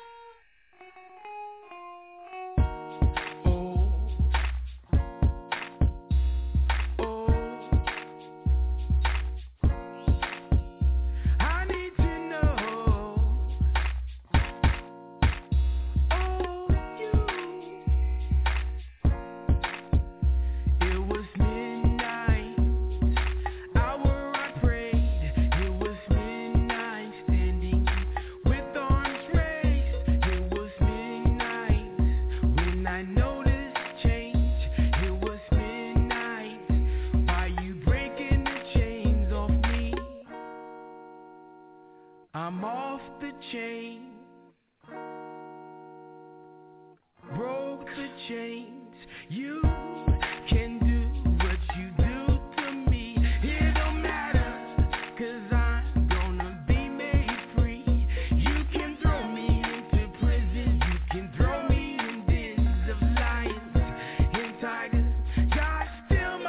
I'm off the chain, broke the chains. You can do what you do to me. It don't matter, 'cause I'm gonna be made free. You can throw me into prison, you can throw me in dens of lions and tigers. God still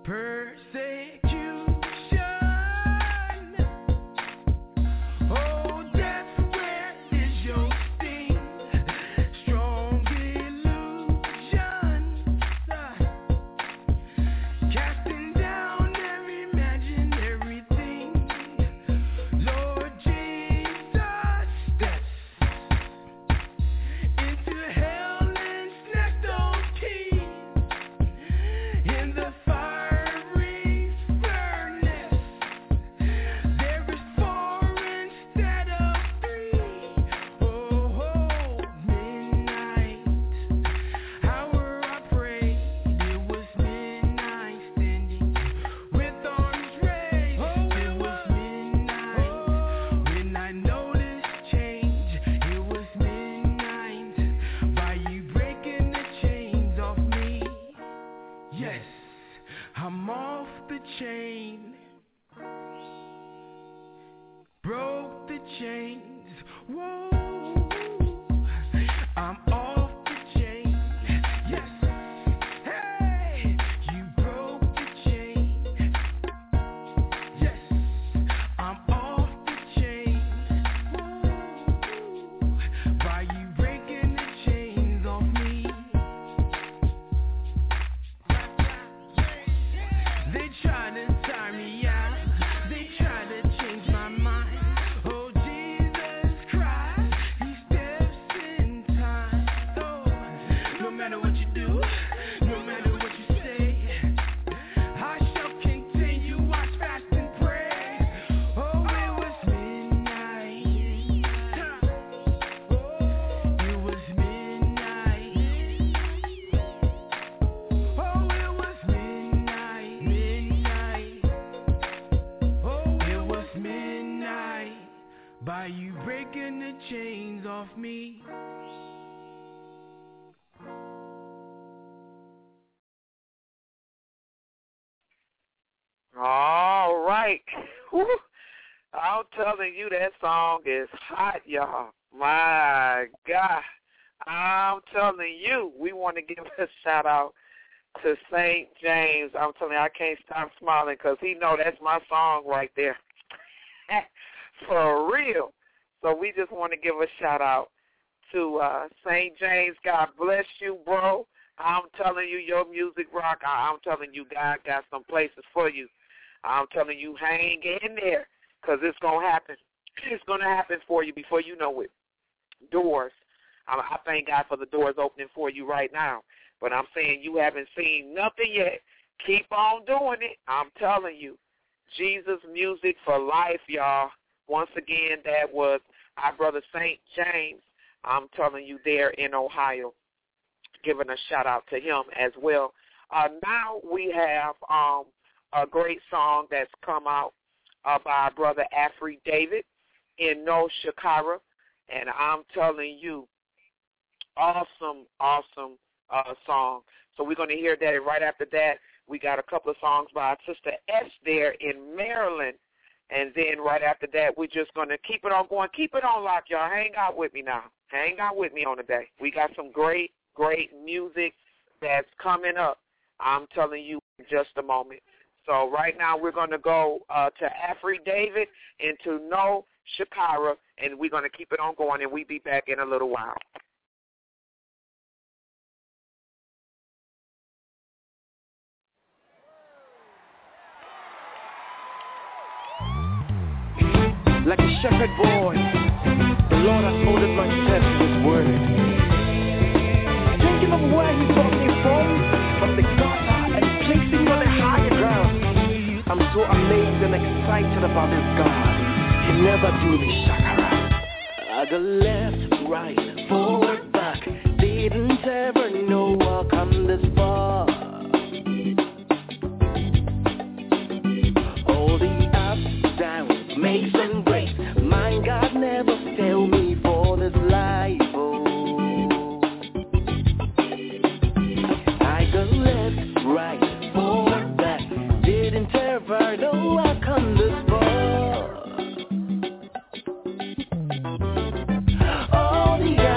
All right. Whew. I'm telling you, that song is hot, y'all. My God. I'm telling you, we want to give a shout-out to St. James. I'm telling you, I can't stop smiling because he know that's my song right there. For real. So we just want to give a shout-out to St. James. God bless you, bro. I'm telling you, your music rock. I'm telling you, God got some places for you. I'm telling you, hang in there because it's going to happen. It's going to happen for you before you know it. Doors. I thank God for the doors opening for you right now. But I'm saying you haven't seen nothing yet. Keep on doing it. I'm telling you. Jesus Music for Life, y'all. Once again, that was our brother St. James. I'm telling you, there in Ohio. Giving a shout-out to him as well. Now we have a great song that's come out by our brother Afri David in No Shakara. And I'm telling you, awesome song. So we're going to hear that. And right after that, we got a couple of songs by our sister S there in Maryland. And then right after that, we're just going to keep it on going. Keep it on lock, y'all. Hang out with me now. Hang out with me on the day. We got some great music that's coming up. I'm telling you in just a moment. So right now we're going to go to Afri David into No Shakara, and we're going to keep it on going, and we'll be back in a little while. Like a shepherd boy, the Lord has ordered my steps in His word. Thinking of where He brought me from the gutter, and placing me on a higher ground. I'm so amazed and excited about this God. He never do me shakara. I go left, right, forward, back. Didn't ever know I'll come this far. All the ups, downs, makes and breaks. My God never failed me for this life. Oh, I go left, right, forward, back. Didn't ever know I'll come this far. All the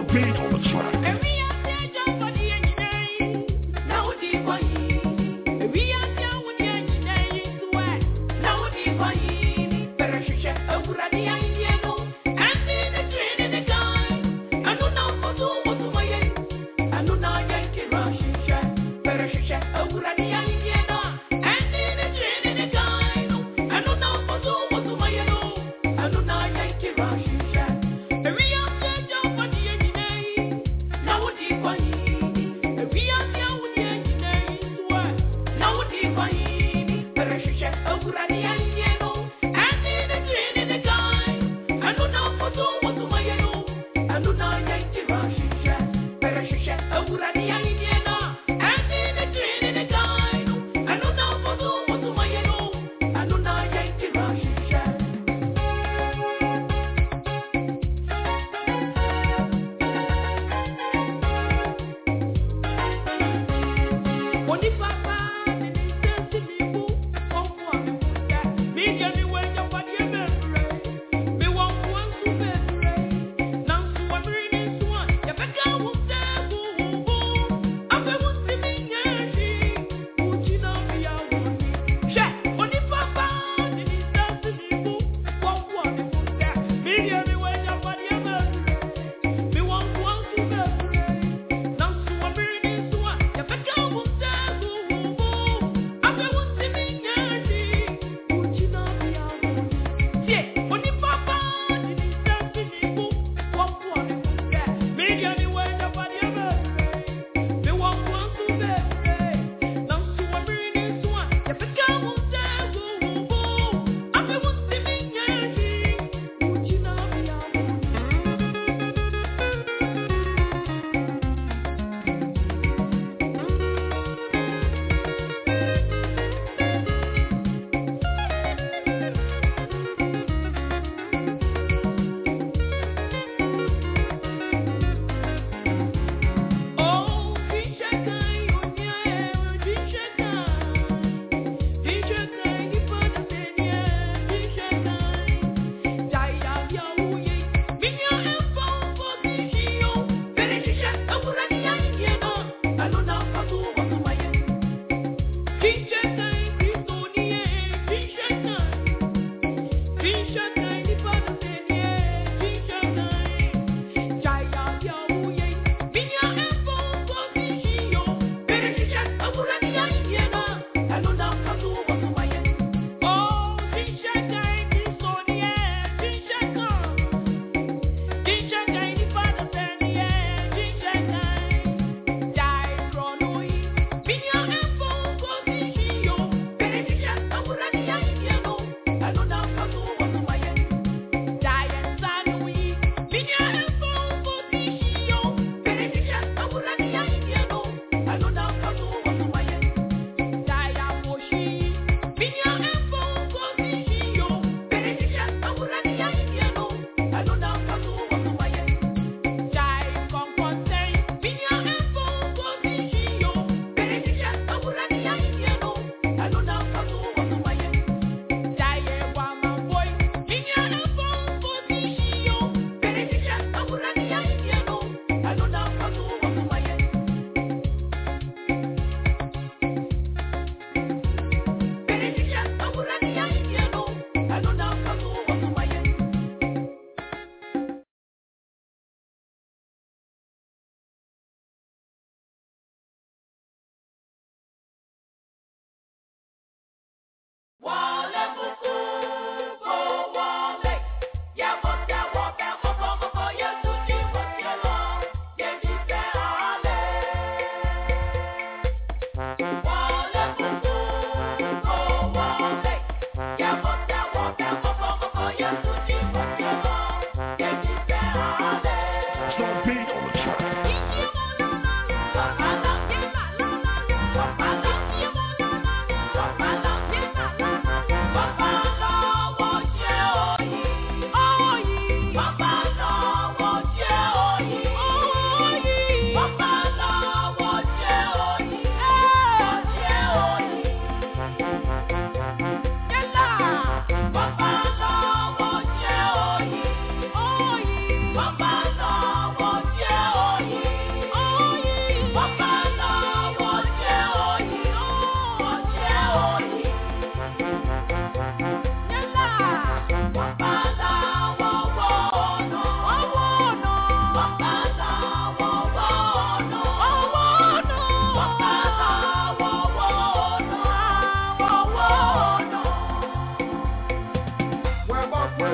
beat on the track.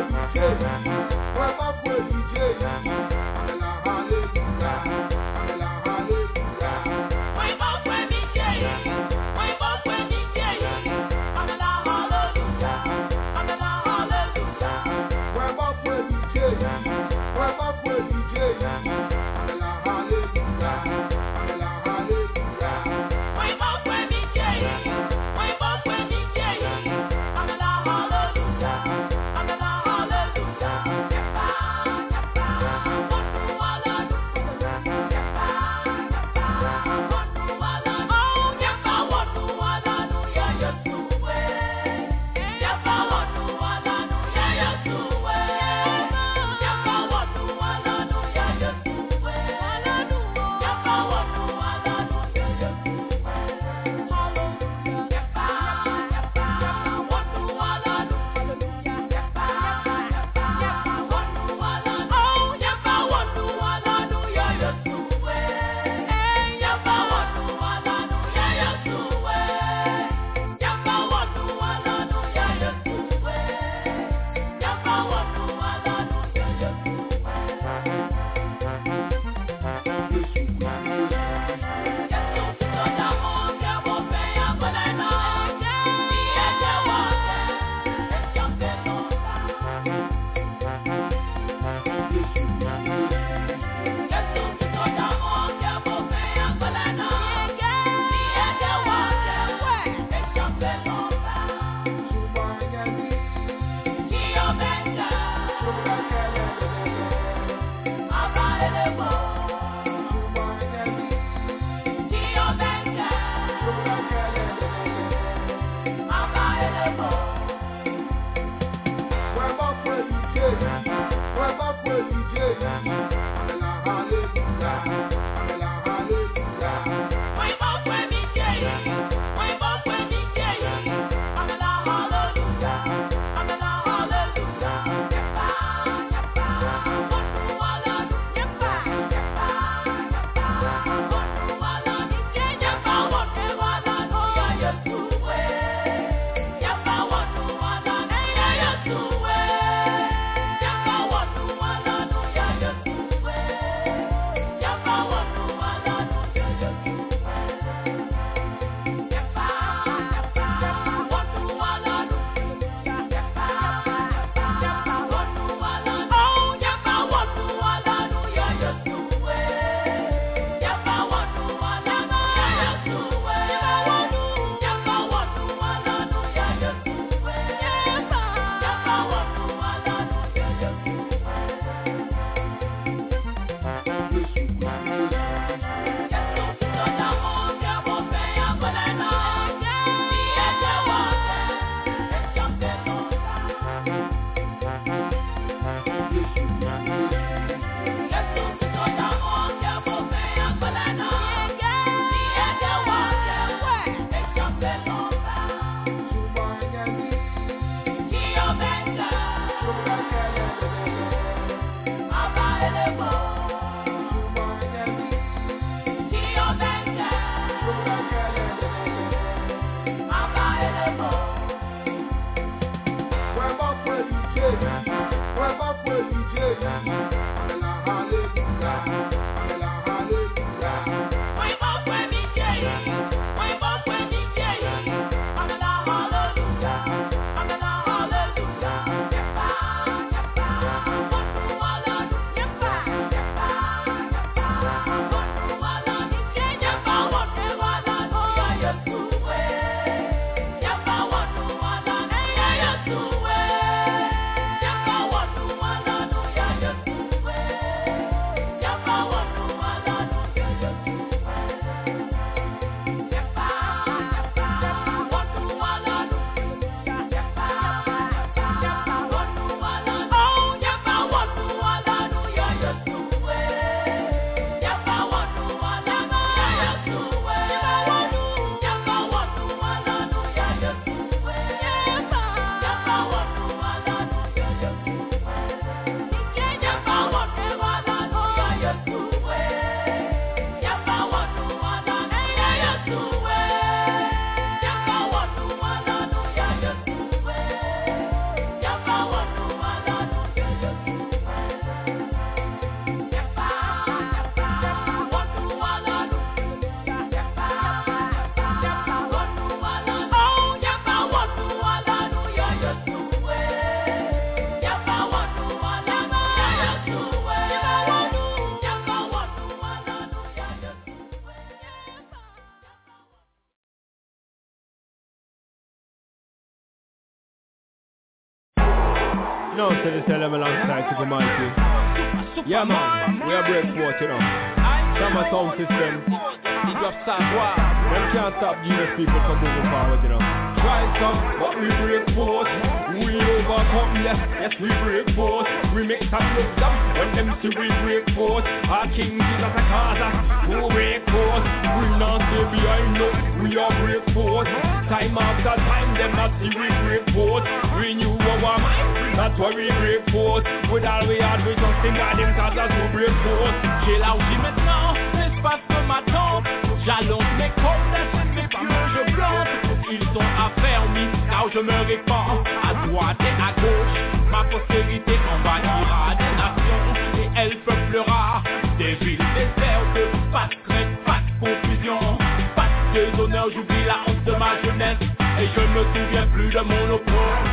Yes. No, so they tell them alongside Super Mighty. Yeah, man, we are breakforth, you know. Summer sound system. Big up Savoir. Them can't stop genius people from moving forward, you know. Try some, but we break forth. We overcome, yes, we break forth. We make some look dumb when them see we break forth. Our King Jesus a causer, who break forth. We not stay behind, no, we are break forth. Time after time, them not see we break forth. Renew our mind, that's why we break forth. With all we had, we just think of them cause us we break forth. J'ai là où j'y maintenant, l'espace de ma tente. J'allonge mes côtes, mes pieux, je plante. Ils ont affaire au car je me répands. À droite et à gauche, ma postérité envahira des nations. Et elle peuplera des villes désertes. Pas de crainte, pas de confusion. Pas de déshonneur, j'oublie la honte de ma jeunesse. Et je ne me souviens plus de mon opprobre.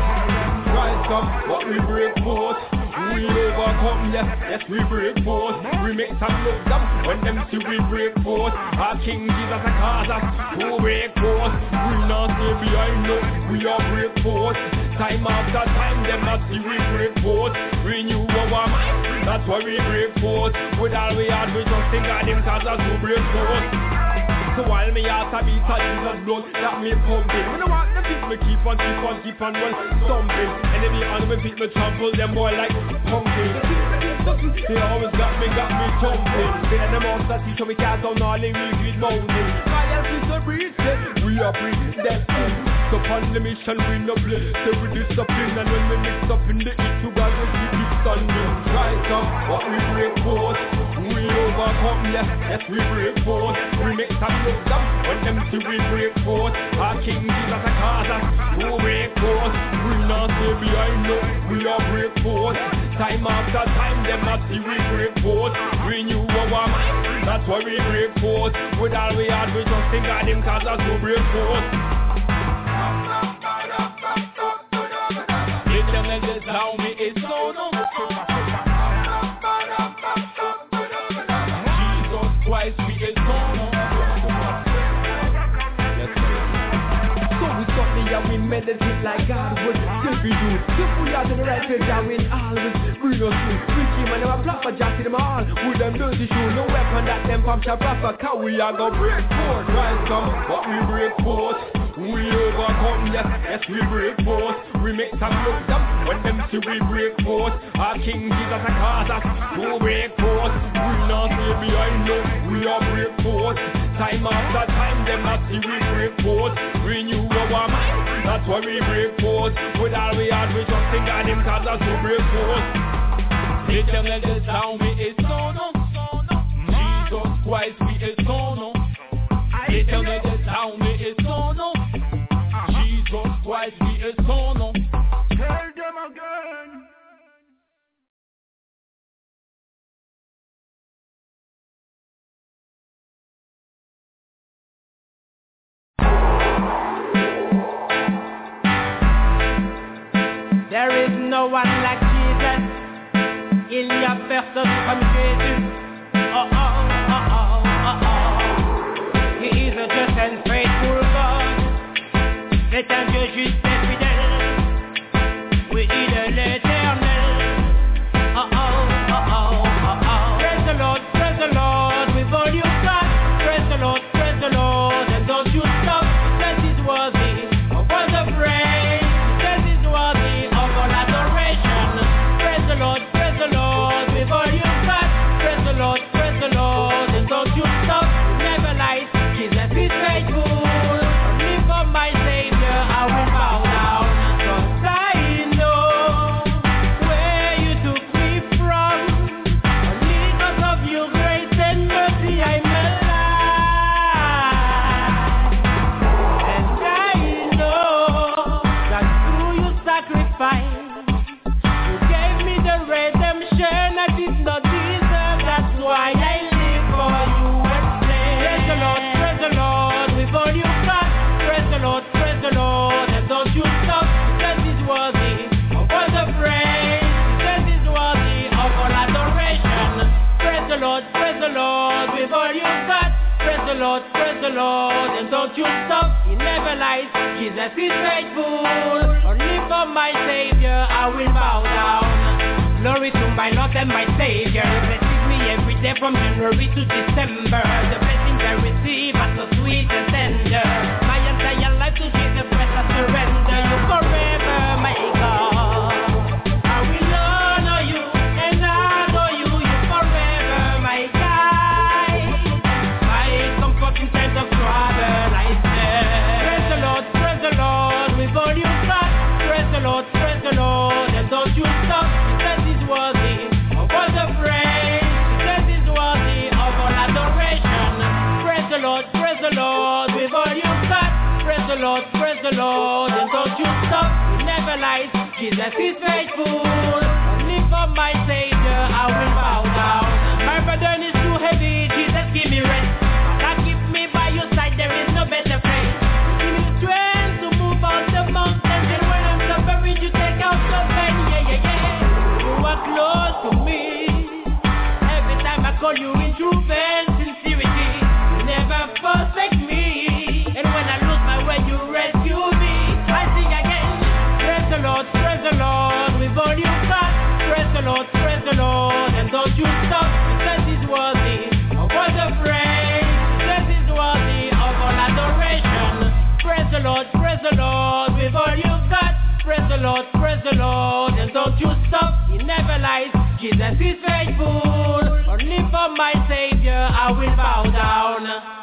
Rise up, but we break forth. We overcome, yes, we break forth. We make some look dumb when them see we break forth. Our King Jesus a cause us who break forth. We not stay behind, no, we are break forth. Time after time, them not see we break forth. Renew our mind, that's why we break forth. With all we had, we just think of them cause us who break forth. So while me heart a beat a Jesus blood that me pumping. When I want the beat me keep on well stomping. Enemy on me beat me trample them boy like pumping. They always got me jumping. They are the monster teacher we cast down all the wicked mountains. Fire is a breeze, we are breathing destiny. So upon the mission we no play, so we discipline. And when we mix up in the heat, you guys will keep standing. Rise up, what we break forth. We overcome, yes, we break forth. We make some look dumb when them see we break forth. Our King Jesus a cause us who break forth. We not stay behind, no, we are break forth. Time after time, them not see we break forth. Renew our mind, that's why we break forth. With all we had, we just think of them cause us who break forth. L'éternel des armées est son nom. Christ, we is home. So we stop me and we meditate like God would. If we do, if we are to the right place, I will always bring us through. We came and never flop, but just in them all. With them dirty shoes, no weapon that them pump shall prosper. Cause we are gonna break forth. Christ come, but we break forth. We overcome, yes, we break forth. We make some look dumb when them see we break forth. Our King Jesus a cause us who break forth. We not stay behind, no, we are break forth. Time after time, them not see we break forth. Renew our mind, that's why we break forth. With all we had, we just think of them cause us who break forth. L'éternel des armées est son nom. Jesus Christ, we is son nom. L'éternel des armées est son nom. Jesus Christ, we is son nom. Tell them again. There is no one like Jesus. Il n'y a personne comme Jésus. Oh oh, oh oh, oh oh. He is a just and faithful God. C'est un Dieu juste et fidèle. Oui, il est l'éternel. Oh oh, oh oh, oh oh. Praise the Lord with all your heart. Praise the Lord, and don't you stop. That is worthy of all the praise. That is worthy of all adoration. Praise the Lord with all your heart. Praise the Lord, and don't you stop. Never lies, Jesus is faithful. Live for my Savior, I will bow down. 'Cause I know where you took me from. Only because of your grace and mercy I'm alive. And I know that through your sacrifice, you gave me the redemption I did not deserve. That's why I live for you and say, praise the Lord with all your heart. Praise the Lord, and don't you stop. That is worthy of all the praise. That is worthy of all adoration. Praise the Lord with all your heart. Praise the Lord, and don't you stop. He never lies, Jesus is faithful. Only for my Savior I will bow from January to December. The blessings I receive are so sweet and tender. My entire life to Jesus Christ I surrender. You forever, my God. I will honor you and adore you. You forever, my guide. My comfort in times of trouble, I say. Praise the Lord, with all you got. Praise the Lord, and don't you stop. That is worthy of all the praise. That is worthy of all adoration. Praise the Lord, with all you got. Praise the Lord, and don't you stop. He never lies, Jesus is faithful. Live for my Savior, I will bow down. My burden is too heavy, Jesus give me rest. Now keep me by your side, there is no better place. Give me strength to move out the mountains, and when I'm suffering, you take out the pain. You are close to me. Every time I call you in truth and sincerity, you never forsake me. And when I lose my way, you rescue me. I sing again. Praise the Lord, with all you got. Praise the Lord, and don't you stop. That is worthy of all the praise. That is worthy of all adoration. Praise the Lord, with all you got. Praise the Lord, and don't you stop. He never lies, Jesus is faithful. Only for my Savior I will bow down.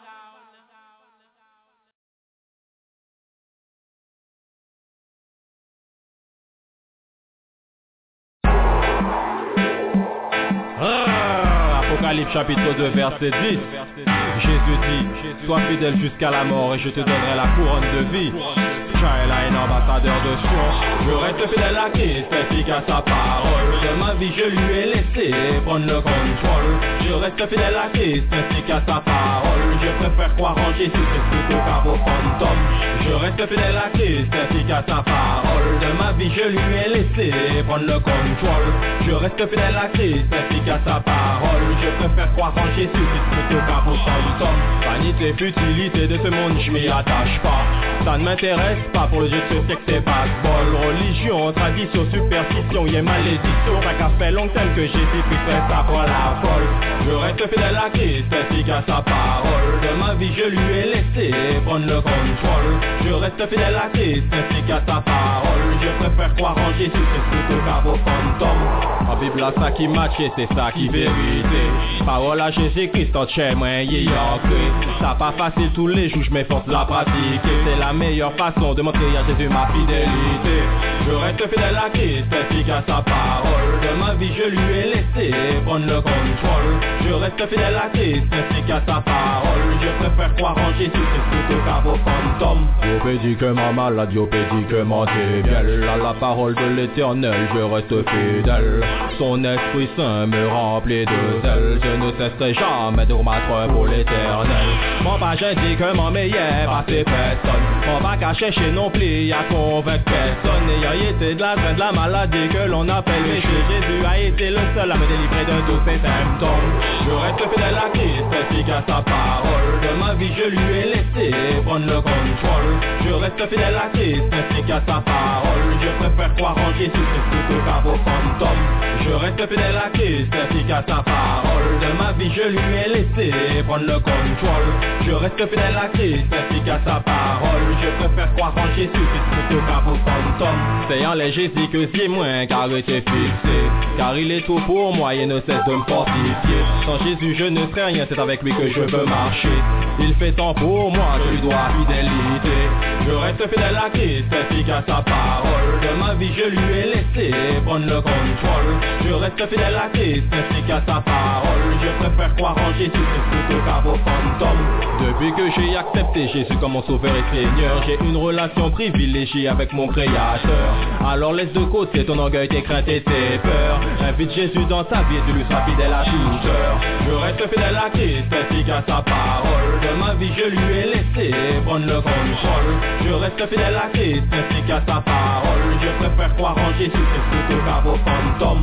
Apocalypse chapitre 2 verset 10. Jésus dit, sois fidèle jusqu'à la mort et je te donnerai la couronne de vie. Child, ambassadeur de Sion. Je reste fidèle à Christ, efficace à sa parole. De ma vie je lui ai laissé prendre le contrôle. Je reste fidèle à Christ, efficace à sa parole. Je préfère croire en Jésus plutôt qu'à vos fantômes. Je reste fidèle à Christ, efficace à sa parole. De ma vie je lui ai laissé prendre le contrôle. Je reste fidèle à Christ, efficace à sa parole. Je préfère croire en Jésus plutôt qu'à vos fantômes. Vanité, futilité de ce monde, je m'y attache pas. Ça ne m'intéresse pas pour le jeu de ce que c'est pas bol. Religion, tradition, superstition, y'a malédiction. Ça qu'a fait longtemps que Jésus-Christ fait ça pour la folle. Je reste fidèle à Christ, efficace à sa parole. De ma vie je lui ai laissé prendre le contrôle. Je reste fidèle à Christ, efficace à sa parole. Je préfère croire en Jésus plutôt qu'à vos fantômes. En Bible là ça qui match et c'est ça qui vérité. Parole à Jésus-Christ en chez moi y ancré. Ça pas facile tous les jours, je m'efforce de la pratiquer. C'est la meilleure façon de montrer à Jésus ma fidélité. Je reste fidèle à Christ, efficace à sa parole. De ma vie je lui ai laissé prendre le contrôle. Je reste fidèle à Christ, efficace à sa parole. Je préfère croire en Jésus plutôt qu'à vos fantômes. Diopédiquement malade, diopédiquement débiel. À la parole de l'Éternel, je reste fidèle. Son Esprit Saint me remplit de zèle. Je ne cesserai jamais de remettre pour l'Éternel. Mon pas indiquement meilleur par ces personnes. On va qu'à chercher non plus à convaincre personne. Ayant été de la graine de la maladie que l'on appelle péché, Jésus a été le seul à me délivrer de tous ces symptômes. Je reste fidèle à Christ, efficace à sa parole. De ma vie je lui ai laissé prendre le contrôle. Je reste fidèle à Christ, efficace à sa parole. Je préfère croire en Jésus plutôt qu'à vos fantômes. Je reste fidèle à Christ, efficace à sa parole. De ma vie je lui ai laissé prendre le contrôle. Je reste fidèle à Christ, efficace à sa parole. Je préfère croire en Jésus plutôt qu'à vos fantômes. C'est en les Jésus que c'est moins car j'étais fixé. Car il est tout pour moi et ne cesse de me fortifier. Sans Jésus je ne serai rien, c'est avec lui que je veux marcher. Il fait tant pour moi, je lui dois fidélité. Je reste fidèle à Christ, efficace à sa parole. De ma vie je lui ai laissé prendre le contrôle. Je reste fidèle à Christ, efficace à sa parole. Je préfère croire en Jésus plutôt qu'à vos fantômes. Depuis que j'ai accepté Jésus comme mon sauveur et Seigneur, j'ai une relation privilégiée avec mon Créateur. Alors laisse de côté ton orgueil, tes craintes et tes peurs. Invite Jésus dans ta vie et tu lui seras fidèle à toute heure. Je reste fidèle à Christ, efficace à sa parole. De ma vie je lui ai laissé prendre le contrôle. Je reste fidèle à Christ, efficace à sa parole. Je préfère croire en Jésus plutôt qu'à vos fantômes.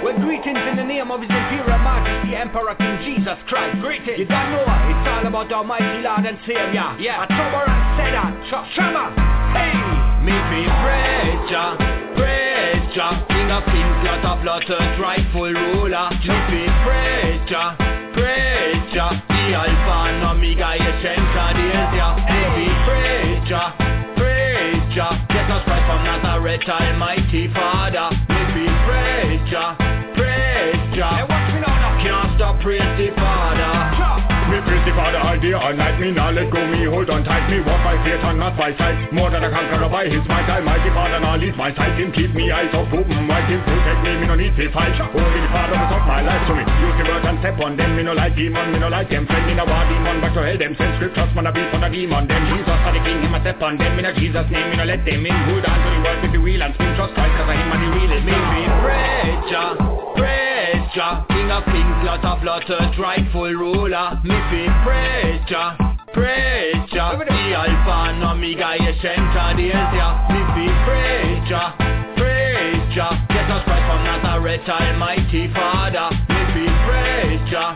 Well, greetings in the name of His Imperial Majesty, Emperor King Jesus Christ. Greetings. You don't know it's all about Almighty Lord and Savior. Yeah. October and Seda. Shama. Hey. Me be praise Jah, King of Kings, Lord of Lords, rightful ruler. Me be praise Jah, the Alpha and Omega, Ancient of Days. Yeah. Me be praise Jah, Jesus Christ from Nazareth, Almighty Father. Me be praise Jah. Hey, watch me now. Can't stop praise the Father. Me praise the Father all day, all night. Me now let go, me hold on tight. Me walk by faith and not by sight. More than a conqueror by His might. Almighty Father now leads my sight. Him keep me eyes up open wide. Him protect me no need to fight. Only the Father was up my life to me. Use the words and step on them. Me no like demon, me no like them. Friend me no war demon, but to hell them. Send scriptures, man a beat for the demon. Them Jesus for the King, Him a step on them. Me no Jesus name, me no let them in. Hold on to the word with the wheel and spin trust Christ, cause I Him and the real is me. Me praise Jah, King of Kings, Lord of Lords, rightful ruler. Me be praise Jah, the Alpha and Omega, Ancient of Days. Me be praise Jah, Jesus Christ from Nazareth, Almighty Father. Me be praise Jah,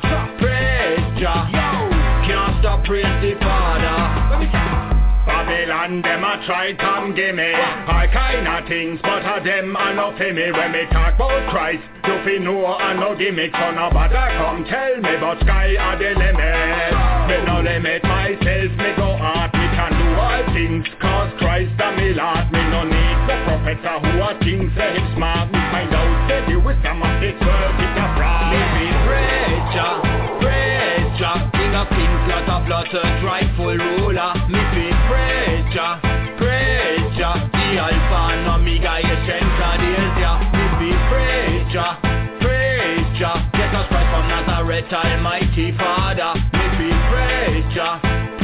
can't stop praise the Father. Babylon, them a try come give me all kind of things, but a them a no for me. When me talk about Christ, you fi know a no gimmick. So nobody come tell me, but sky are the limit. Me no limit myself, me go hard. Me can do all things, cause Christ a me Lord. Me no need the professor who a think say him smart. Me find out that the wisdom of this world is a fraud. Me be praise Jah, King of Kings, Lord of Lords, rightful ruler. Me be praise Jah, the Alpha and Omega, Ancient of Days. Me be praise Jah, Jesus Christ from Nazareth, Almighty Father. Me be praise Jah,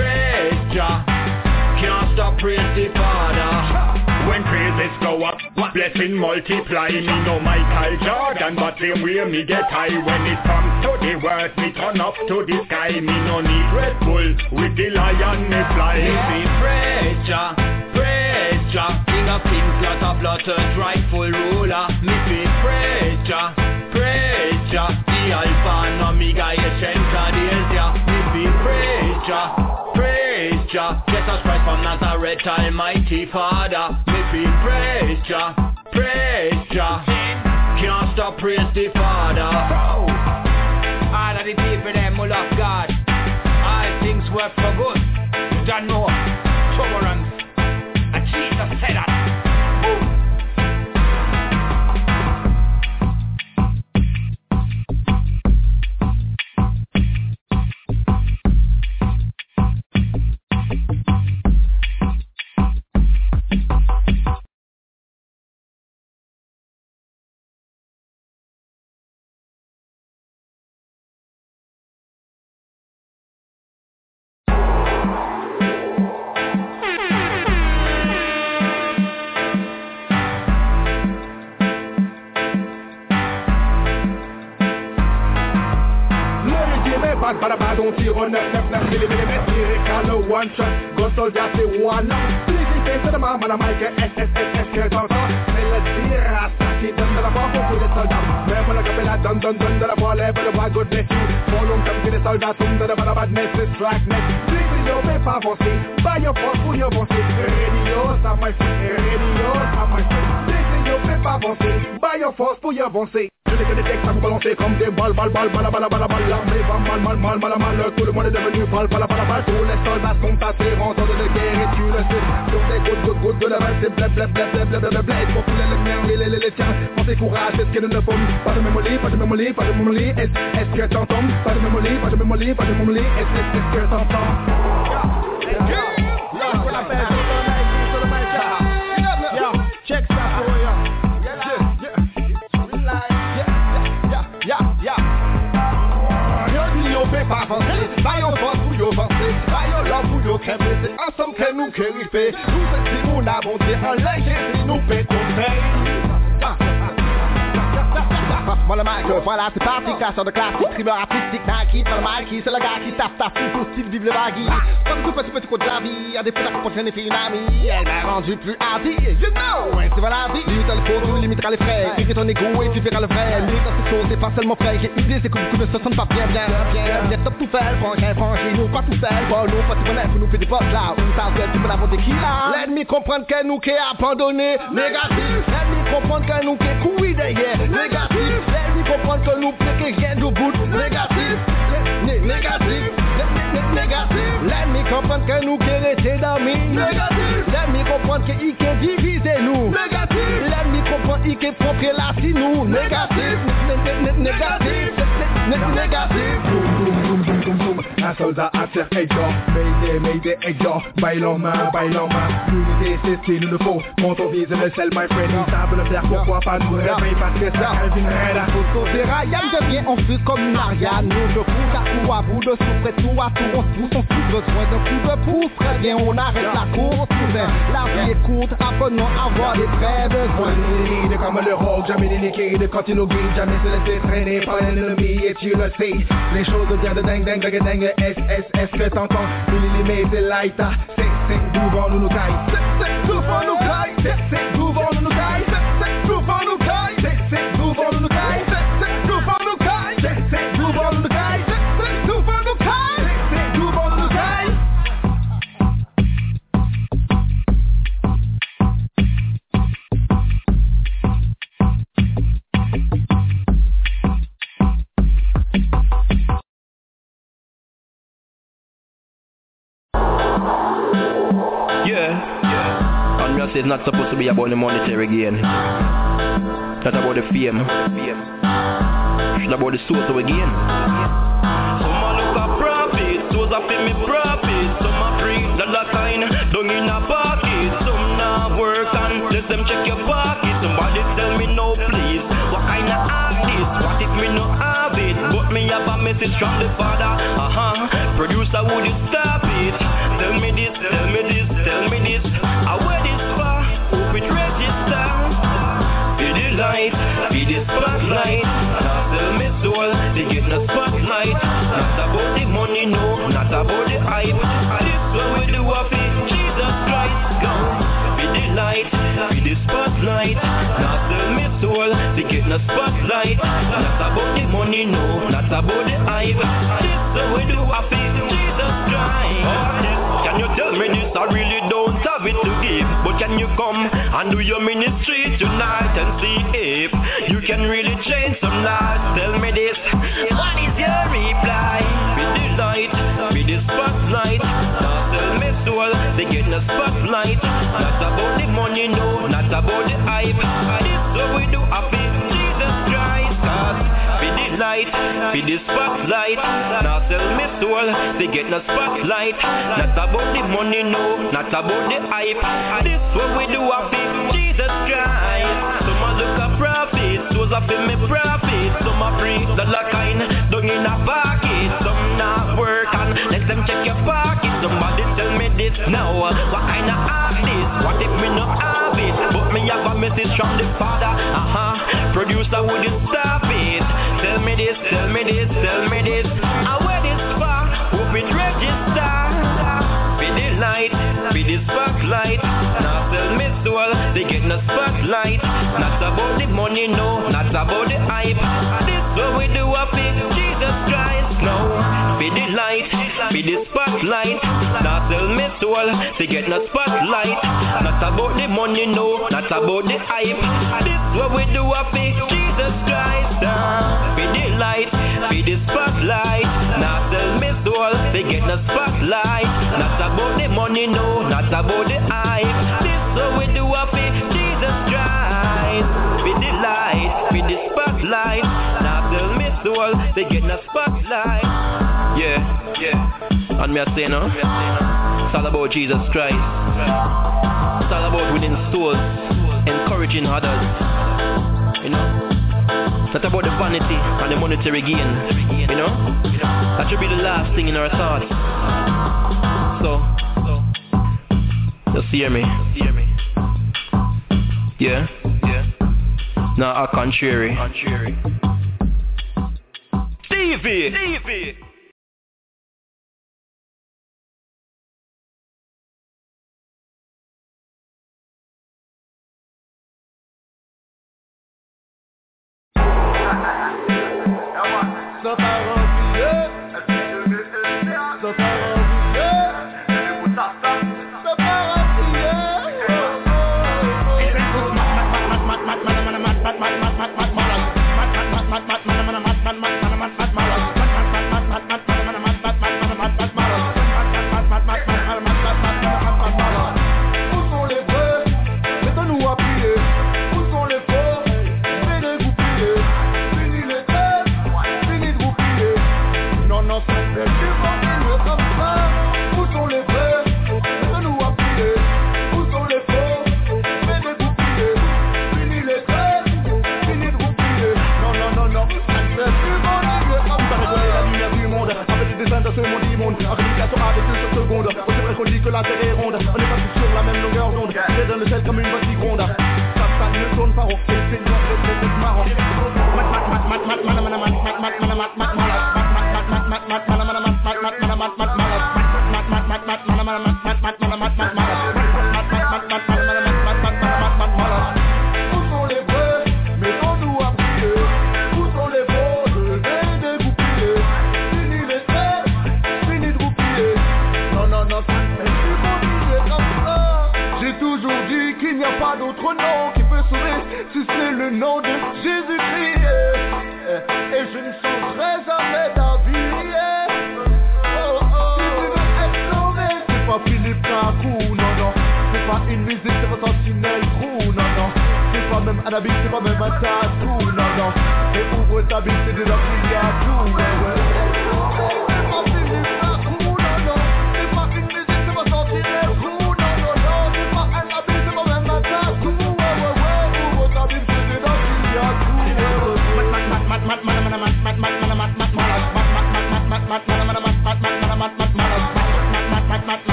can't stop praise the Father. When praises go up, blessing multiply. Me no Michael Jordan, but same way me get high. When it comes to the word, me turn up to the sky. Me no need Red Bull, with the lion me fly. Me be praise Jah, King of Kings, Lord of Lords, rightful ruler. Me be praise Jah, the Alpha and Omega, Ancient of Days. Me be praise Jah, Jesus Christ from Nazareth, Almighty Father. Me be praise Jah, can't stop praise the Father. All of the people them who love God, all things work for good. You don't know tolerance, and Jesus said that. On tire au 999 mm, tiré car le one shot, gros soldat c'est one up. Please face de ma Mike, SSSS que j'entends. C'est le tir à ça qui donne de la voix pour tous les soldats. Même la capella donne de la voix, lève le bras, good bless you. Pour long comme si les soldats tombent de la badness, c'est slackness. Radio, mais pas avancer, pas your force pour y avancer. Radio, ça m'a fait, Radio, mais pas avancer, pas your force pour y avancer. Je que des textes à vous balancer comme des balles, l'armée va mal, tout le monde est devenu balle, tous les soldats sont assez rentrés de guerre et tu le sais, sur des gouttes de la balle, c'est blé, pour filer les miens, les tiens, pensez courage, c'est ce qu'il ne faut pas de mémolie, est-ce que t'entends, pas de mémolie, est-ce que t'entends, check ça pour eux. Pas avancer, pas yon force pour yon avancer, pas yon love pour yon crève, c'est ensemble que nous quérifons. Nous c'est si nous avons dit, en l'air, c'est nous fait conseil. le mic, voilà c'est parti, casseur de classique, trimeur artistique, Nike, dans le mic, c'est le gars qui tape ta fou, style, vive le baggy. Comme tout petit coup de la vie, y'a des fois qu'on traîne fait une amie, elle m'a rendu plus hardy, you know, ouais c'est voilà la vie. Limite le faux, tu limiteras les frais, écris ton ego et tu verras le vrai. Limite dans cette chose, c'est pas seulement frais, j'ai idée, c'est que beaucoup ne se sentent pas bien, top tout fait, franchement, nous pas tout seul, bon, nous pas tout bonheur, nous fait des potes là, où ça fait, tu peux l'avoir des kills. L'ennemi comprendre que nous qui abandonné, négatif. L'ennemi comprendre que nous qui couillé derrière, négatif. L'ennemi comprendre que nous qui rien du bout, négatif. Négatif. L'ennemi comprendre que nous qui resté d'amis, négatif. L'ennemi comprendre que il qui divisé nous, négatif. L'ennemi comprendre il qui propre là si nous, négatif. Négatif. Un soldat à terre, hey yo, Mayday, hey yo, bailons main, l'unité c'est ce qu'il nous faut, quand on vise le sel, my friend, ils savent le faire, pourquoi pas nous réveiller, parce que ça rêve une raide. Tout c'est Ryan devient en plus comme une Ariane, nous de coup à coup à bout de souffle, tout à tout, on se pousse, on pousse, besoin d'un coup de pouce, très bien, on arrête la course, la vie est courte, apprenons à avoir des vrais besoins. On est comme le rock, jamais déliqué, de quand il nous guide, jamais se laisser traîner par l'ennemi, et tu le sais, les choses deviennent de dingue, SSS que t'entends, millimètre lighter, c'est devant nous caille, c'est devant nous caille, c'est devant nous caille, c'est devant nous caille, c'est devant nous caille, c'est devant nous caille, c'est devant nous caille, c'est devant nous caille, c'est devant nous caille. It's not supposed to be about the monetary gain, not about the fame, it's about the source of the gain. Some a look at profit, those are for me profit. Some a free, that kind, don't in a pocket. Some not work and let them check your pocket. Somebody tell me no please, what kind of artist? What if me no have it? But me have a message from the Father. Producer, would you stop it? Tell me this, tell me this, tell me this. I wear this far, hope it register. Be the light, be the spotlight. Not tell me soul, they get no spotlight. Not about the money, no, not about the hype. This what we do of it, Jesus Christ. Go, be the light, be the spotlight. Not tell me soul, they get no spotlight. Not about the money, no, not about the hype. This what we do of it, Jesus Christ. Can you tell me this? I really don't have it to give, but can you come and do your ministry tonight and see if you can really change some lives? Tell me this, what is your reply? Be the light, be the spotlight. Now tell me soul, they get no spotlight. Not about the money, no, not about the hype. This what we do, I feel Jesus Christ. Be the light, be the spotlight. Now tell me soul, they get no spotlight. Not about the money, no, not about the hype. This what we do, I feel Jesus Christ. Some a look at profit, those are for me profit. Some a free, the kind, don't in a pocket. Some not work and let them check your pocket. Somebody tell me this now, what kind of artist? What if me no have it? But me have a message from the Father. Producer, would you stop it? Tell me this, tell me this, tell me this. I wear this far, hope it register. Be the light, be the spotlight. Now tell me soul, they get no spotlight. Not about the money, no, not about the hype. This what we do of it, Jesus Christ. No, be the light, be the spotlight. Now tell me soul, they get no spotlight. Not about the money, no, not about the hype. This what we do of it, Jesus Christ. Be the light, be the spotlight. Now tell me soul, they get no spotlight. Not about the money, no, not about the hype. This what we do of it, Jesus Christ. Be the light, be the spotlight. Now tell me soul, they get no spotlight. Yeah. And me I say no, it's all about Jesus Christ. It's all about winning souls, encouraging others. You know, it's not about the vanity and the monetary gain. You know, that should be the last thing in our thoughts. So, just hear me. Yeah. Now, our contrary. Stevie.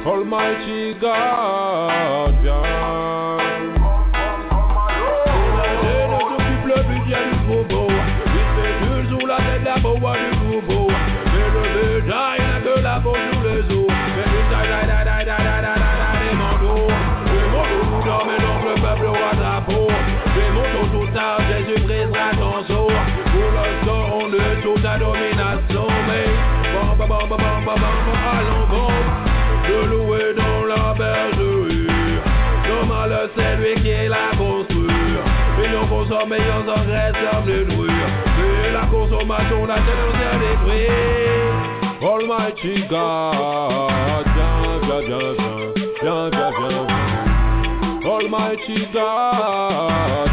Almighty God, viens. Et notre peuple vient du troupeau. Il fait toujours la tête la boa du troupeau. Mais le bétail n'a que la peau sur les os. Mais le des manteaux. Les manteaux nous dorment donc le peuple aura drapeau. Les manteaux tout tard, Jésus brisera ton sceau. Pour le sort de toute ta domination. Mais allons bon. De louer dans la bergerie. Normal c'est lui qui l'a construit. Et nous consommons et on s'en reste à détruire. Et la consommation la terre détruite. Almighty God, viens. Almighty God,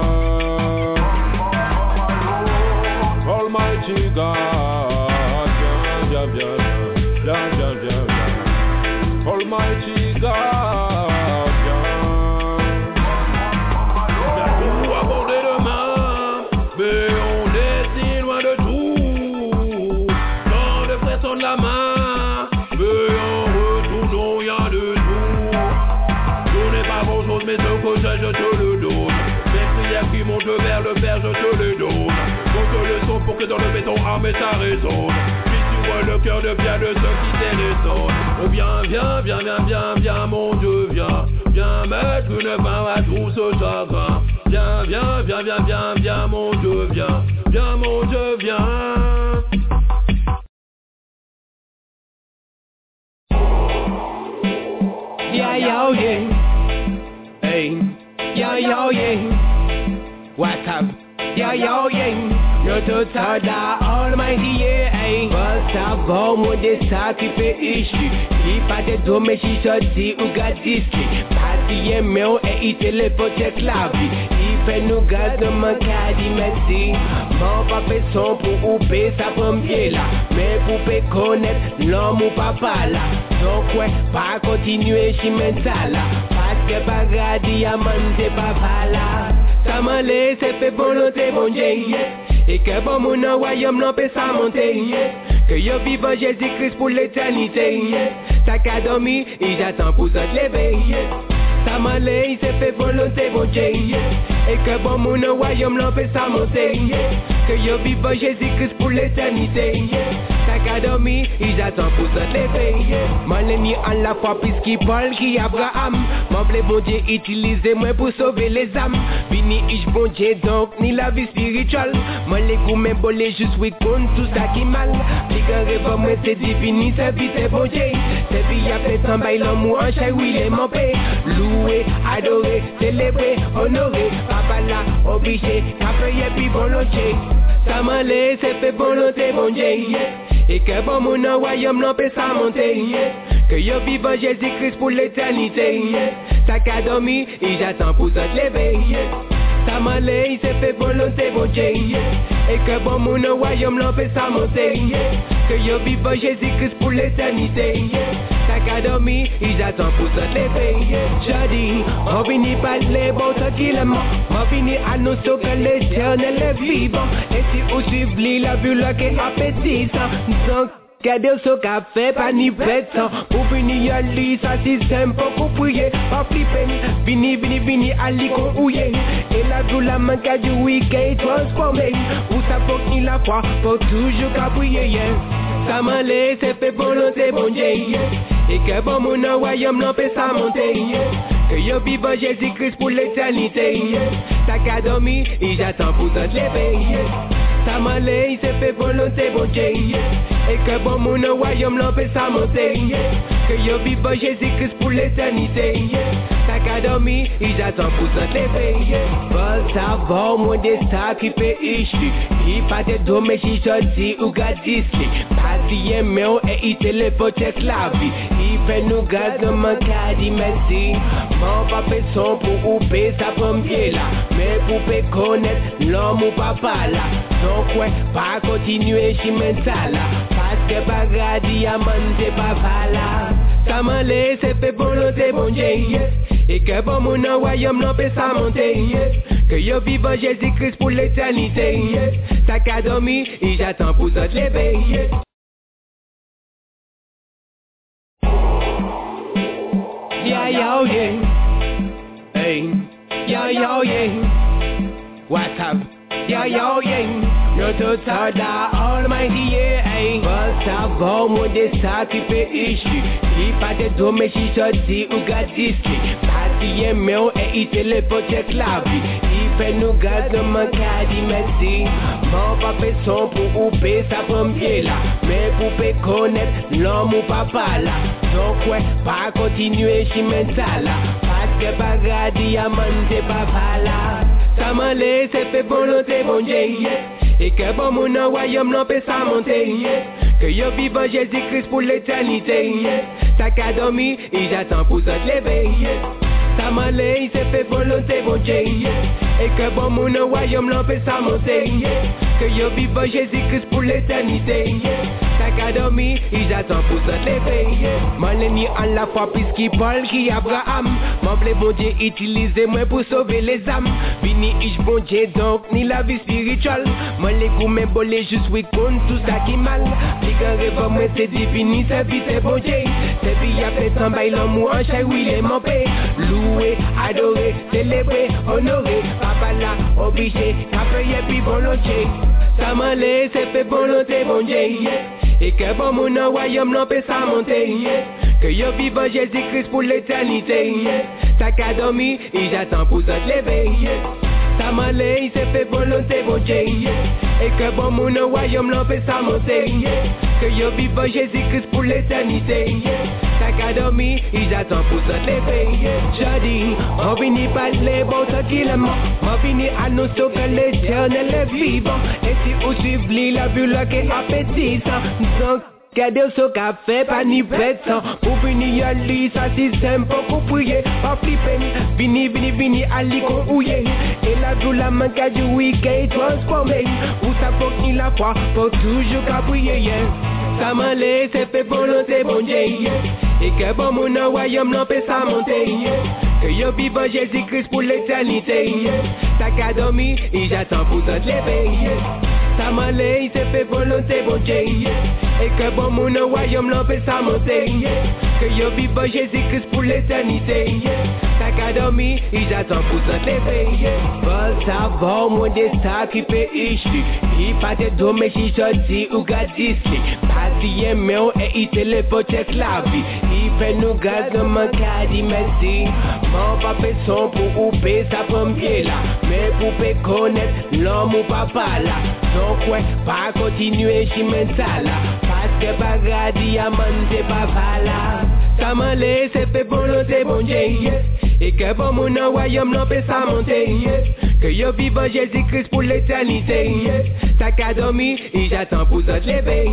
Almighty God, viens. Almighty God, viens tout aborder demain, mais on est si loin de tout. Tant de frères sont de la main, mais en retournant y'a de tout. Je n'ai pas grand chose, mais ce que je te le donne. Mes prières qui montent vers le Père, je te le donne. Monte le son pour que dans le béton armé ça résonne. Le cœur de bien de ceux qui t'élétonnent. Oh viens, mon Dieu, viens mettre une fin à tout ce chagrin. Viens, mon Dieu, viens, mon Dieu, viens. Yeah, hey, yeah, what's up? Yeah, you're total da almighty, yeah, hey. First of all, mon destin qui fait issue. Il pas de dôme, si sorti ou gadiski. Parti meu et il téléporte la vie. Il fait nous garder mon caddie, merci. Mon papa son pour ouper sa première là. Mais pour connaître l'homme ou papa là. Donc ouais, pas continuer chez mental là. Parce que pas diamant, c'est pas là. Ça m'a laissé fait volonté, bon Dieu. Et que bon mon royaume n'en peut ça monter. Que yo vive en Jésus-Christ pour l'éternité. Ça qu'a dormi et j'attends pour se lever. Ça m'a laissé fait volonté, bon Dieu. Et que bon mon royaume n'en peut ça monter. Que yo vive en Jésus-Christ pour l'éternité. Ça qu'a dormi et j'attends pour se lever. Mon ennemi en la foi puisqu'il parle qui Abraham. Mon blé bon Dieu utilisez-moi pour sauver les âmes. Vini ich bon Dieu donc ni la vie spirituelle. Mon les goûts mes bolés juste oui contre tout ça qui mal. Les gars rêve moi c'est divini c'est vite bon Dieu. C'est vie à fait en bail l'amour en chair oui les mon paix. Louer, adorer, célébrer, honorer. Papa là obligé, café et puis volonté. Ça m'a laissé fait volonté bon Dieu. Et que bon mon royaume n'en peut ça monter. Que yo vive en Jésus-Christ pour l'éternité. Ça qu'a dormi et j'attends pour se lever. Ça m'a laissé fait volonté bon Dieu. Et que bon mon royaume n'en peut ça monter. Que yo vive en Jésus-Christ pour l'éternité. Ça qu'a dormi et j'attends pour se lever. Je dis, on finit par les bons tranquillement. On finit à nous sauver que l'éternel est vivant. Et si vous suivez la bulle qui est appétissant. Donc, regardez ce qu'a fait, pas ni pétant. Pour venir à lui, ça c'est simple pour prier. Pas flipper, vini, à l'y qu'on ouille. Et la douleur manque du week-end transformé. Où ça faut qu'il la foi, pour toujours qu'à prier. Ça m'a laissé fait volonté, bon Dieu. Et que bon mon royaume n'en peut ça monter. Que yo vive en Jésus-Christ pour l'éternité. Ça qu'a dormi et j'attends pour se lever. Ça m'a laissé fait volonté, bon Dieu. Et que bon mon royaume n'en peut ça monter. Que yo vive en Jésus-Christ pour l'éternité. Ça qu'a dormi et j'attends pour se lever. Faut savoir mon destin qui fait issue. Il pas de dôme si sorti ou gadiski. Parti meu et il téléporte la vie. Il fait nous garder mon caddie, merci. Mon papa son pour ouper sa première là. Mais pour connaître l'homme ou papa là. Donc ouais, pas continuer chez mental là. Parce que pas diamant c'est pas là. Ça m'a laissé fait volonté bon Dieu. Et que bon mon royaume n'en peut ça monter. Que yo vive en Jésus-Christ pour l'éternité. Ça qu'a dormi et j'attends pour se lever. No totada almighty yeah. Basta vamos dessa que peixe. E pate tome și șoti ugadisli. Pati e meu e itele pote clavi. E pe nu gază măcadi mesi. Mă pa pe son pu upe sa pompiela. Me pupe conet l'homme papala. Donc pa continue și mentala. Paske baga diamante papala. Ça m'a laissé fait volonté bon Dieu. Et que bon mon royaume n'en peut pas monter. Que yo vive en Jésus-Christ pour l'éternité. Ça qu'a dormi et j'attends pour se lever. Ça m'a laissé fait volonté bon Dieu. Et que bon mon royaume n'en peut pas monter. Que yo vive en Jésus-Christ pour l'éternité. Ça qu'a dormi et j'attends pour se lever. M'en ni en la foi puisqu'il Paul qui Abraham. M'en plaît bon Dieu utilisez-moi pour sauver les âmes. Vini ich bon Dieu donc ni la vie spirituelle. M'en les coups mes bolés juste oui contre tout ça qui mal. Pliquant rêve moi c'est divini c'est vie c'est bon Dieu. C'est vie a fait en bail l'amour en chair oui les m'empé. Louer, adorer, célébrer, honorer. Papa là obligé, capé puis volontiers. Ça m'a laissé fait volonté bon Dieu. Et que bon mon royaume n'en peut pas monter. Que yo vive en Jésus-Christ pour l'éternité. Ça qu'a dormi et j'attends pour se lever. Ça m'a laissé fait volonté bon Dieu. Et que bon mon royaume n'en peut pas monter. Que yo vive en Jésus-Christ pour l'éternité. Ça qu'a dormi et j'attends pour se lever. Je dis, on finit par les bons tranquillement. On finit à nous sauver l'éternel est vivant. Et si vous suivez la vue là qui est appétissant. Donc gardez ce café, pas ni pétant. Pour venir à lui, ça système pour prier. Pas flipper, vini, ali qu'on ouye. Et la vue la manque du week-end transformé. Où ça faut qu'il la foi, pour toujours qu'à prier. Ça m'a laissé fait volonté bon Dieu. Et que bon mon royaume n'en peut pas monter. Que yo vive en Jésus-Christ pour l'éternité. Ça qu'a dormi et j'attends pour se lever. Ça m'a laissé fait volonté bon Dieu. Et que bon mon royaume n'en peut pas monter. Que yo vive en Jésus-Christ pour l'éternité. Ça qu'a dormi et j'attends pour se lever. Basta vamos dessa que peixe. E pate tome și șoti ugadisli. Pati e meu e itele pote clavi. E pe nu gază măcadi mesi. Mă pa pe son pour upe sa pompiela. Me pupe conet l'homme papala. Donc pas continuer și mentala. Paske baga diamante papala. Ça m'a laissé fait volonté bon Dieu. Et que bon mon royaume n'en peut pas monter. Que yo vive en Jésus-Christ pour l'éternité. Ça qu'a dormi et j'attends pour se lever.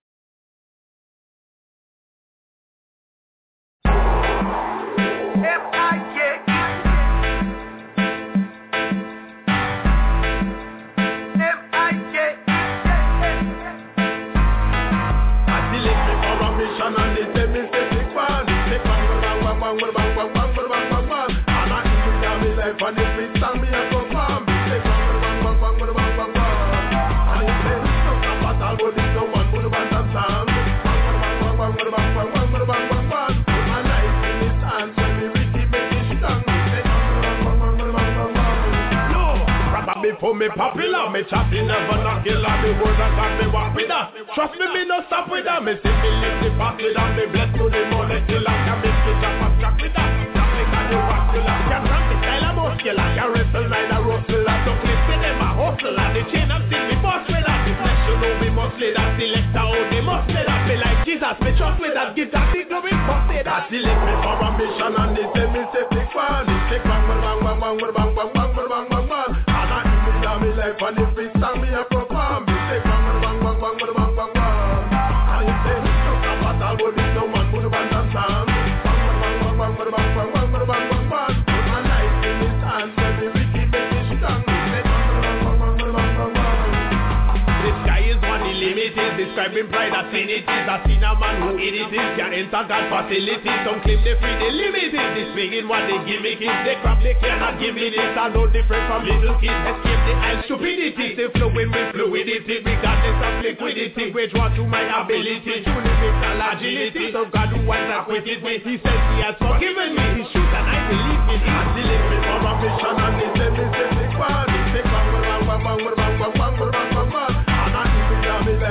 For me popular, me chatting never not kill on the word that God me walk with that. Trust me no stop with that. Me see me live the past with that. Me bless to the molecular. Can make me jump and track with that. Jump like a new vascular. Can ramp the style of muscular. Can wrestle like a rustler. So clip with them a hustler. The chain and stick me boss with that. The flesh you know me must lay that. Selector how they must lay that. Me like Jesus, me trust with that. Give that big glory must say that. Select me for ambition and they say me say big one. They say bang bang bang bang bang bang bang bang bang bang bang. Me life and if it's time me a perform. Me say bang bang bang bang bang bang bang bang. And you say no battle would be no man would have done some. Bang bang bang bang bang bang bang bang bang bang bang. Put my life in his hands and me wicked make me strong. Me say bang bang bang bang bang bang bang bang. The sky is one limited, describing pride as sin it is. I seen a man who it is, can enter God facilities. Some claim they free, they limited. This speaking what they gimmick is. They crap, they cannot give me this. I no different from little kids. Escape the eye stupidity. They flowing with fluidity. Regardless of liquidity. Which one to my ability. To lyrical agility. So God who has acquitted me. He says he has forgiven me. He shoot and I believe in him. I deliver me for a mission and he said me say big one. Big bang, bang, bang, bang, bang.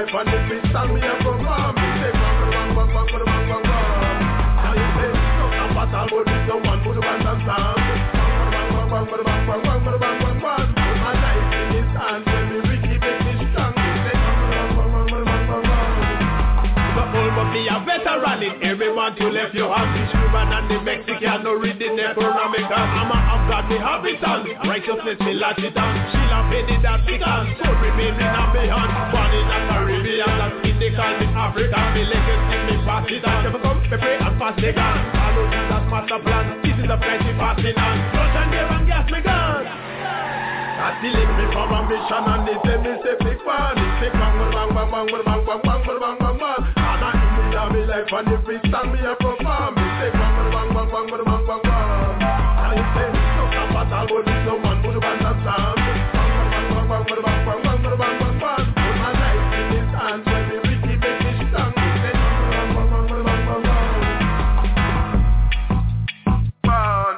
life and if it's stand me up from farm. Me say bang, bang, bang, bang, bang, bang, bang. Now you say, no some battle, but this no one put the band and stand. Bang, bang, bang, bang, bang, bang, bang, bang, bang, bang, bang. Put my life in his hands when me Ricky make me strong. Me say bang, bang, bang, bang, bang, bang, bang, bang. The old but me a veteran in everyone to left your hand. The Cuban and the Mexican no read the Necronomicon. I'm a of God me habitant. Righteousness me latch it on. She'll have paid it that big hand. So remain in a me hand. Born in the Caribbean and in the call me African. Me legacy me pass it on. Never come me pray and pass the gun. Follow Jesus master plan. This is a plenty passing on. Flush and give and gas me gun. That's the link me for a mission and they say me say big man. They say bang bang bang bang bang bang bang bang bang bang bang. And I in the me life and if it stand me up from farm. They say bang bang bang bang bang bang bang bang bang. And you say no some battle but this no man put the band up sound. Bang bang bang bang bang bang bang bang bang bang bang bang. Put my life in his hands when me Ricky make me strong. They say bang bang bang bang bang bang bang bang. Bang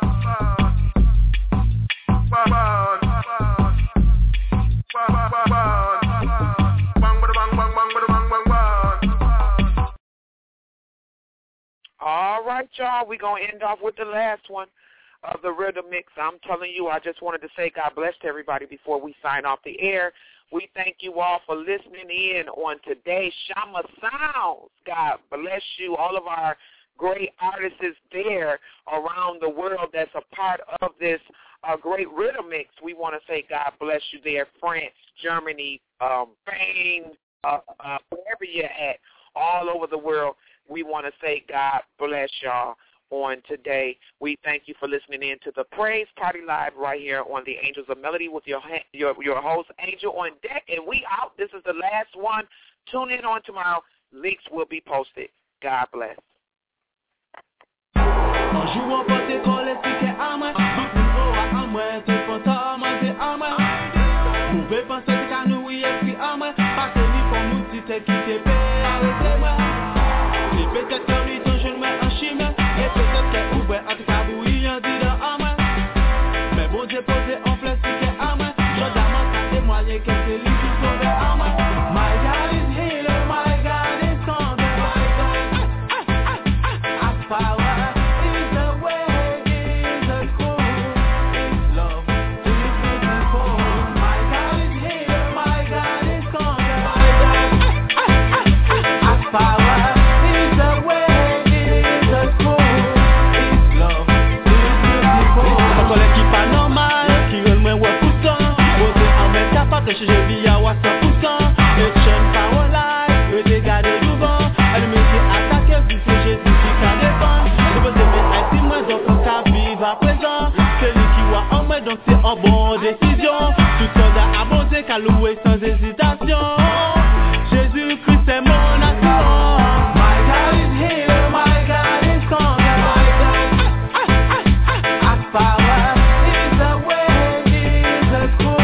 bang bang. All right, y'all, we're going to end off with the last one of the Rhythm Mix. I'm telling you, I just wanted to say God bless to everybody before we sign off the air. We thank you all for listening in on today's Shama Sounds. God bless you. All of our great artists there around the world that's a part of this great Rhythm Mix. We want to say God bless you there, France, Germany, Spain, wherever you're at, all over the world. We want to say God bless y'all on today. We thank you for listening in to the Praise Party Live right here on the Angels of Melody with your host, Angel on deck. And we out. This is the last one. Tune in on tomorrow. Links will be posted. God bless. Peut-être qu'en lui ton je le mets en chimie. Et peut-être qu'elle ouvre en tout cas bouillie en dit dans un main. Mais bon Dieu posé en place qui est à main. J'adore ça témoigner que c'est lui qui sauve à main. My God is healer, my God is conquer. As power is the way, is the truth, is love, is beautiful. My God is healer, my God is conquer. As power. Que je vis à 100%. Et chaîne parole, le dégât de souvent. Elle me dit attaquer si c'est Jésus qui t'a défendu. Je veux aimer ainsi moi donc on t'a vivre à présent. C'est lui qui voit en moi donc c'est en bonne décision. Tout soldat abondé qu'à louer sans hésitation. Jésus-Christ est mon assurance. My God is healer, my God is conquer. My God, as power is the way, is the truth.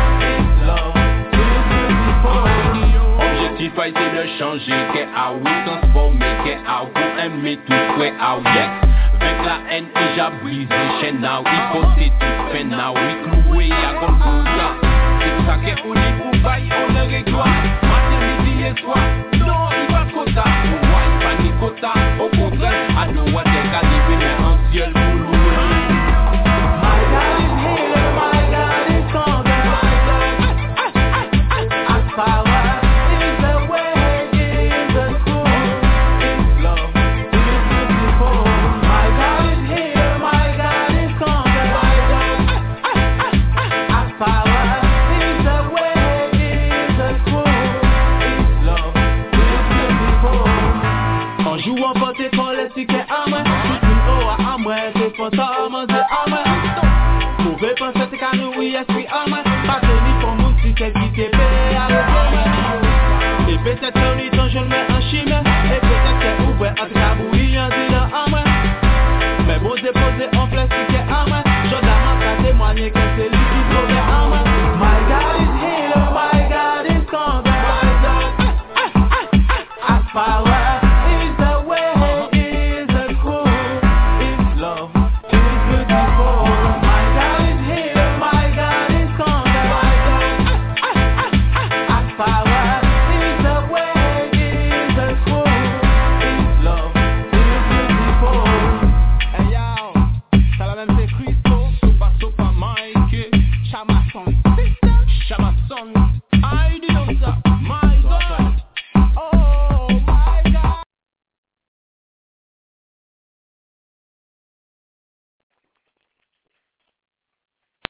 C'est de changer, qu'est à vous transformer, qu'est à vous aimer tout fouet à vous. Avec la haine, j'ai brisé chaîne now, il faut c'est tout fait now, oui cloué à comme tout ça. C'est tout ça qu'est pour lui pour bailler, on le régloire. Matin, midi et soir, non, il va quota. Pour moi, il va ni quota, au contraire, à nous, on est calibré, mais en ciel pour louer. My God is healer, my God is conquer. As power. Pouvez penser qu'à nous, oui, esprit en main. Pas tenir pour nous si c'est qui t'est payé à l'autre. Et peut-être qu'on y ton je le mets en chimie. Et peut-être qu'elle ouvre en tout cas bouillie en dit dans un main. Mais bon déposer en plastique et en main. J'adore ça témoigner que c'est lui qui sauve en main. My God is healer, my God is conquer. As power.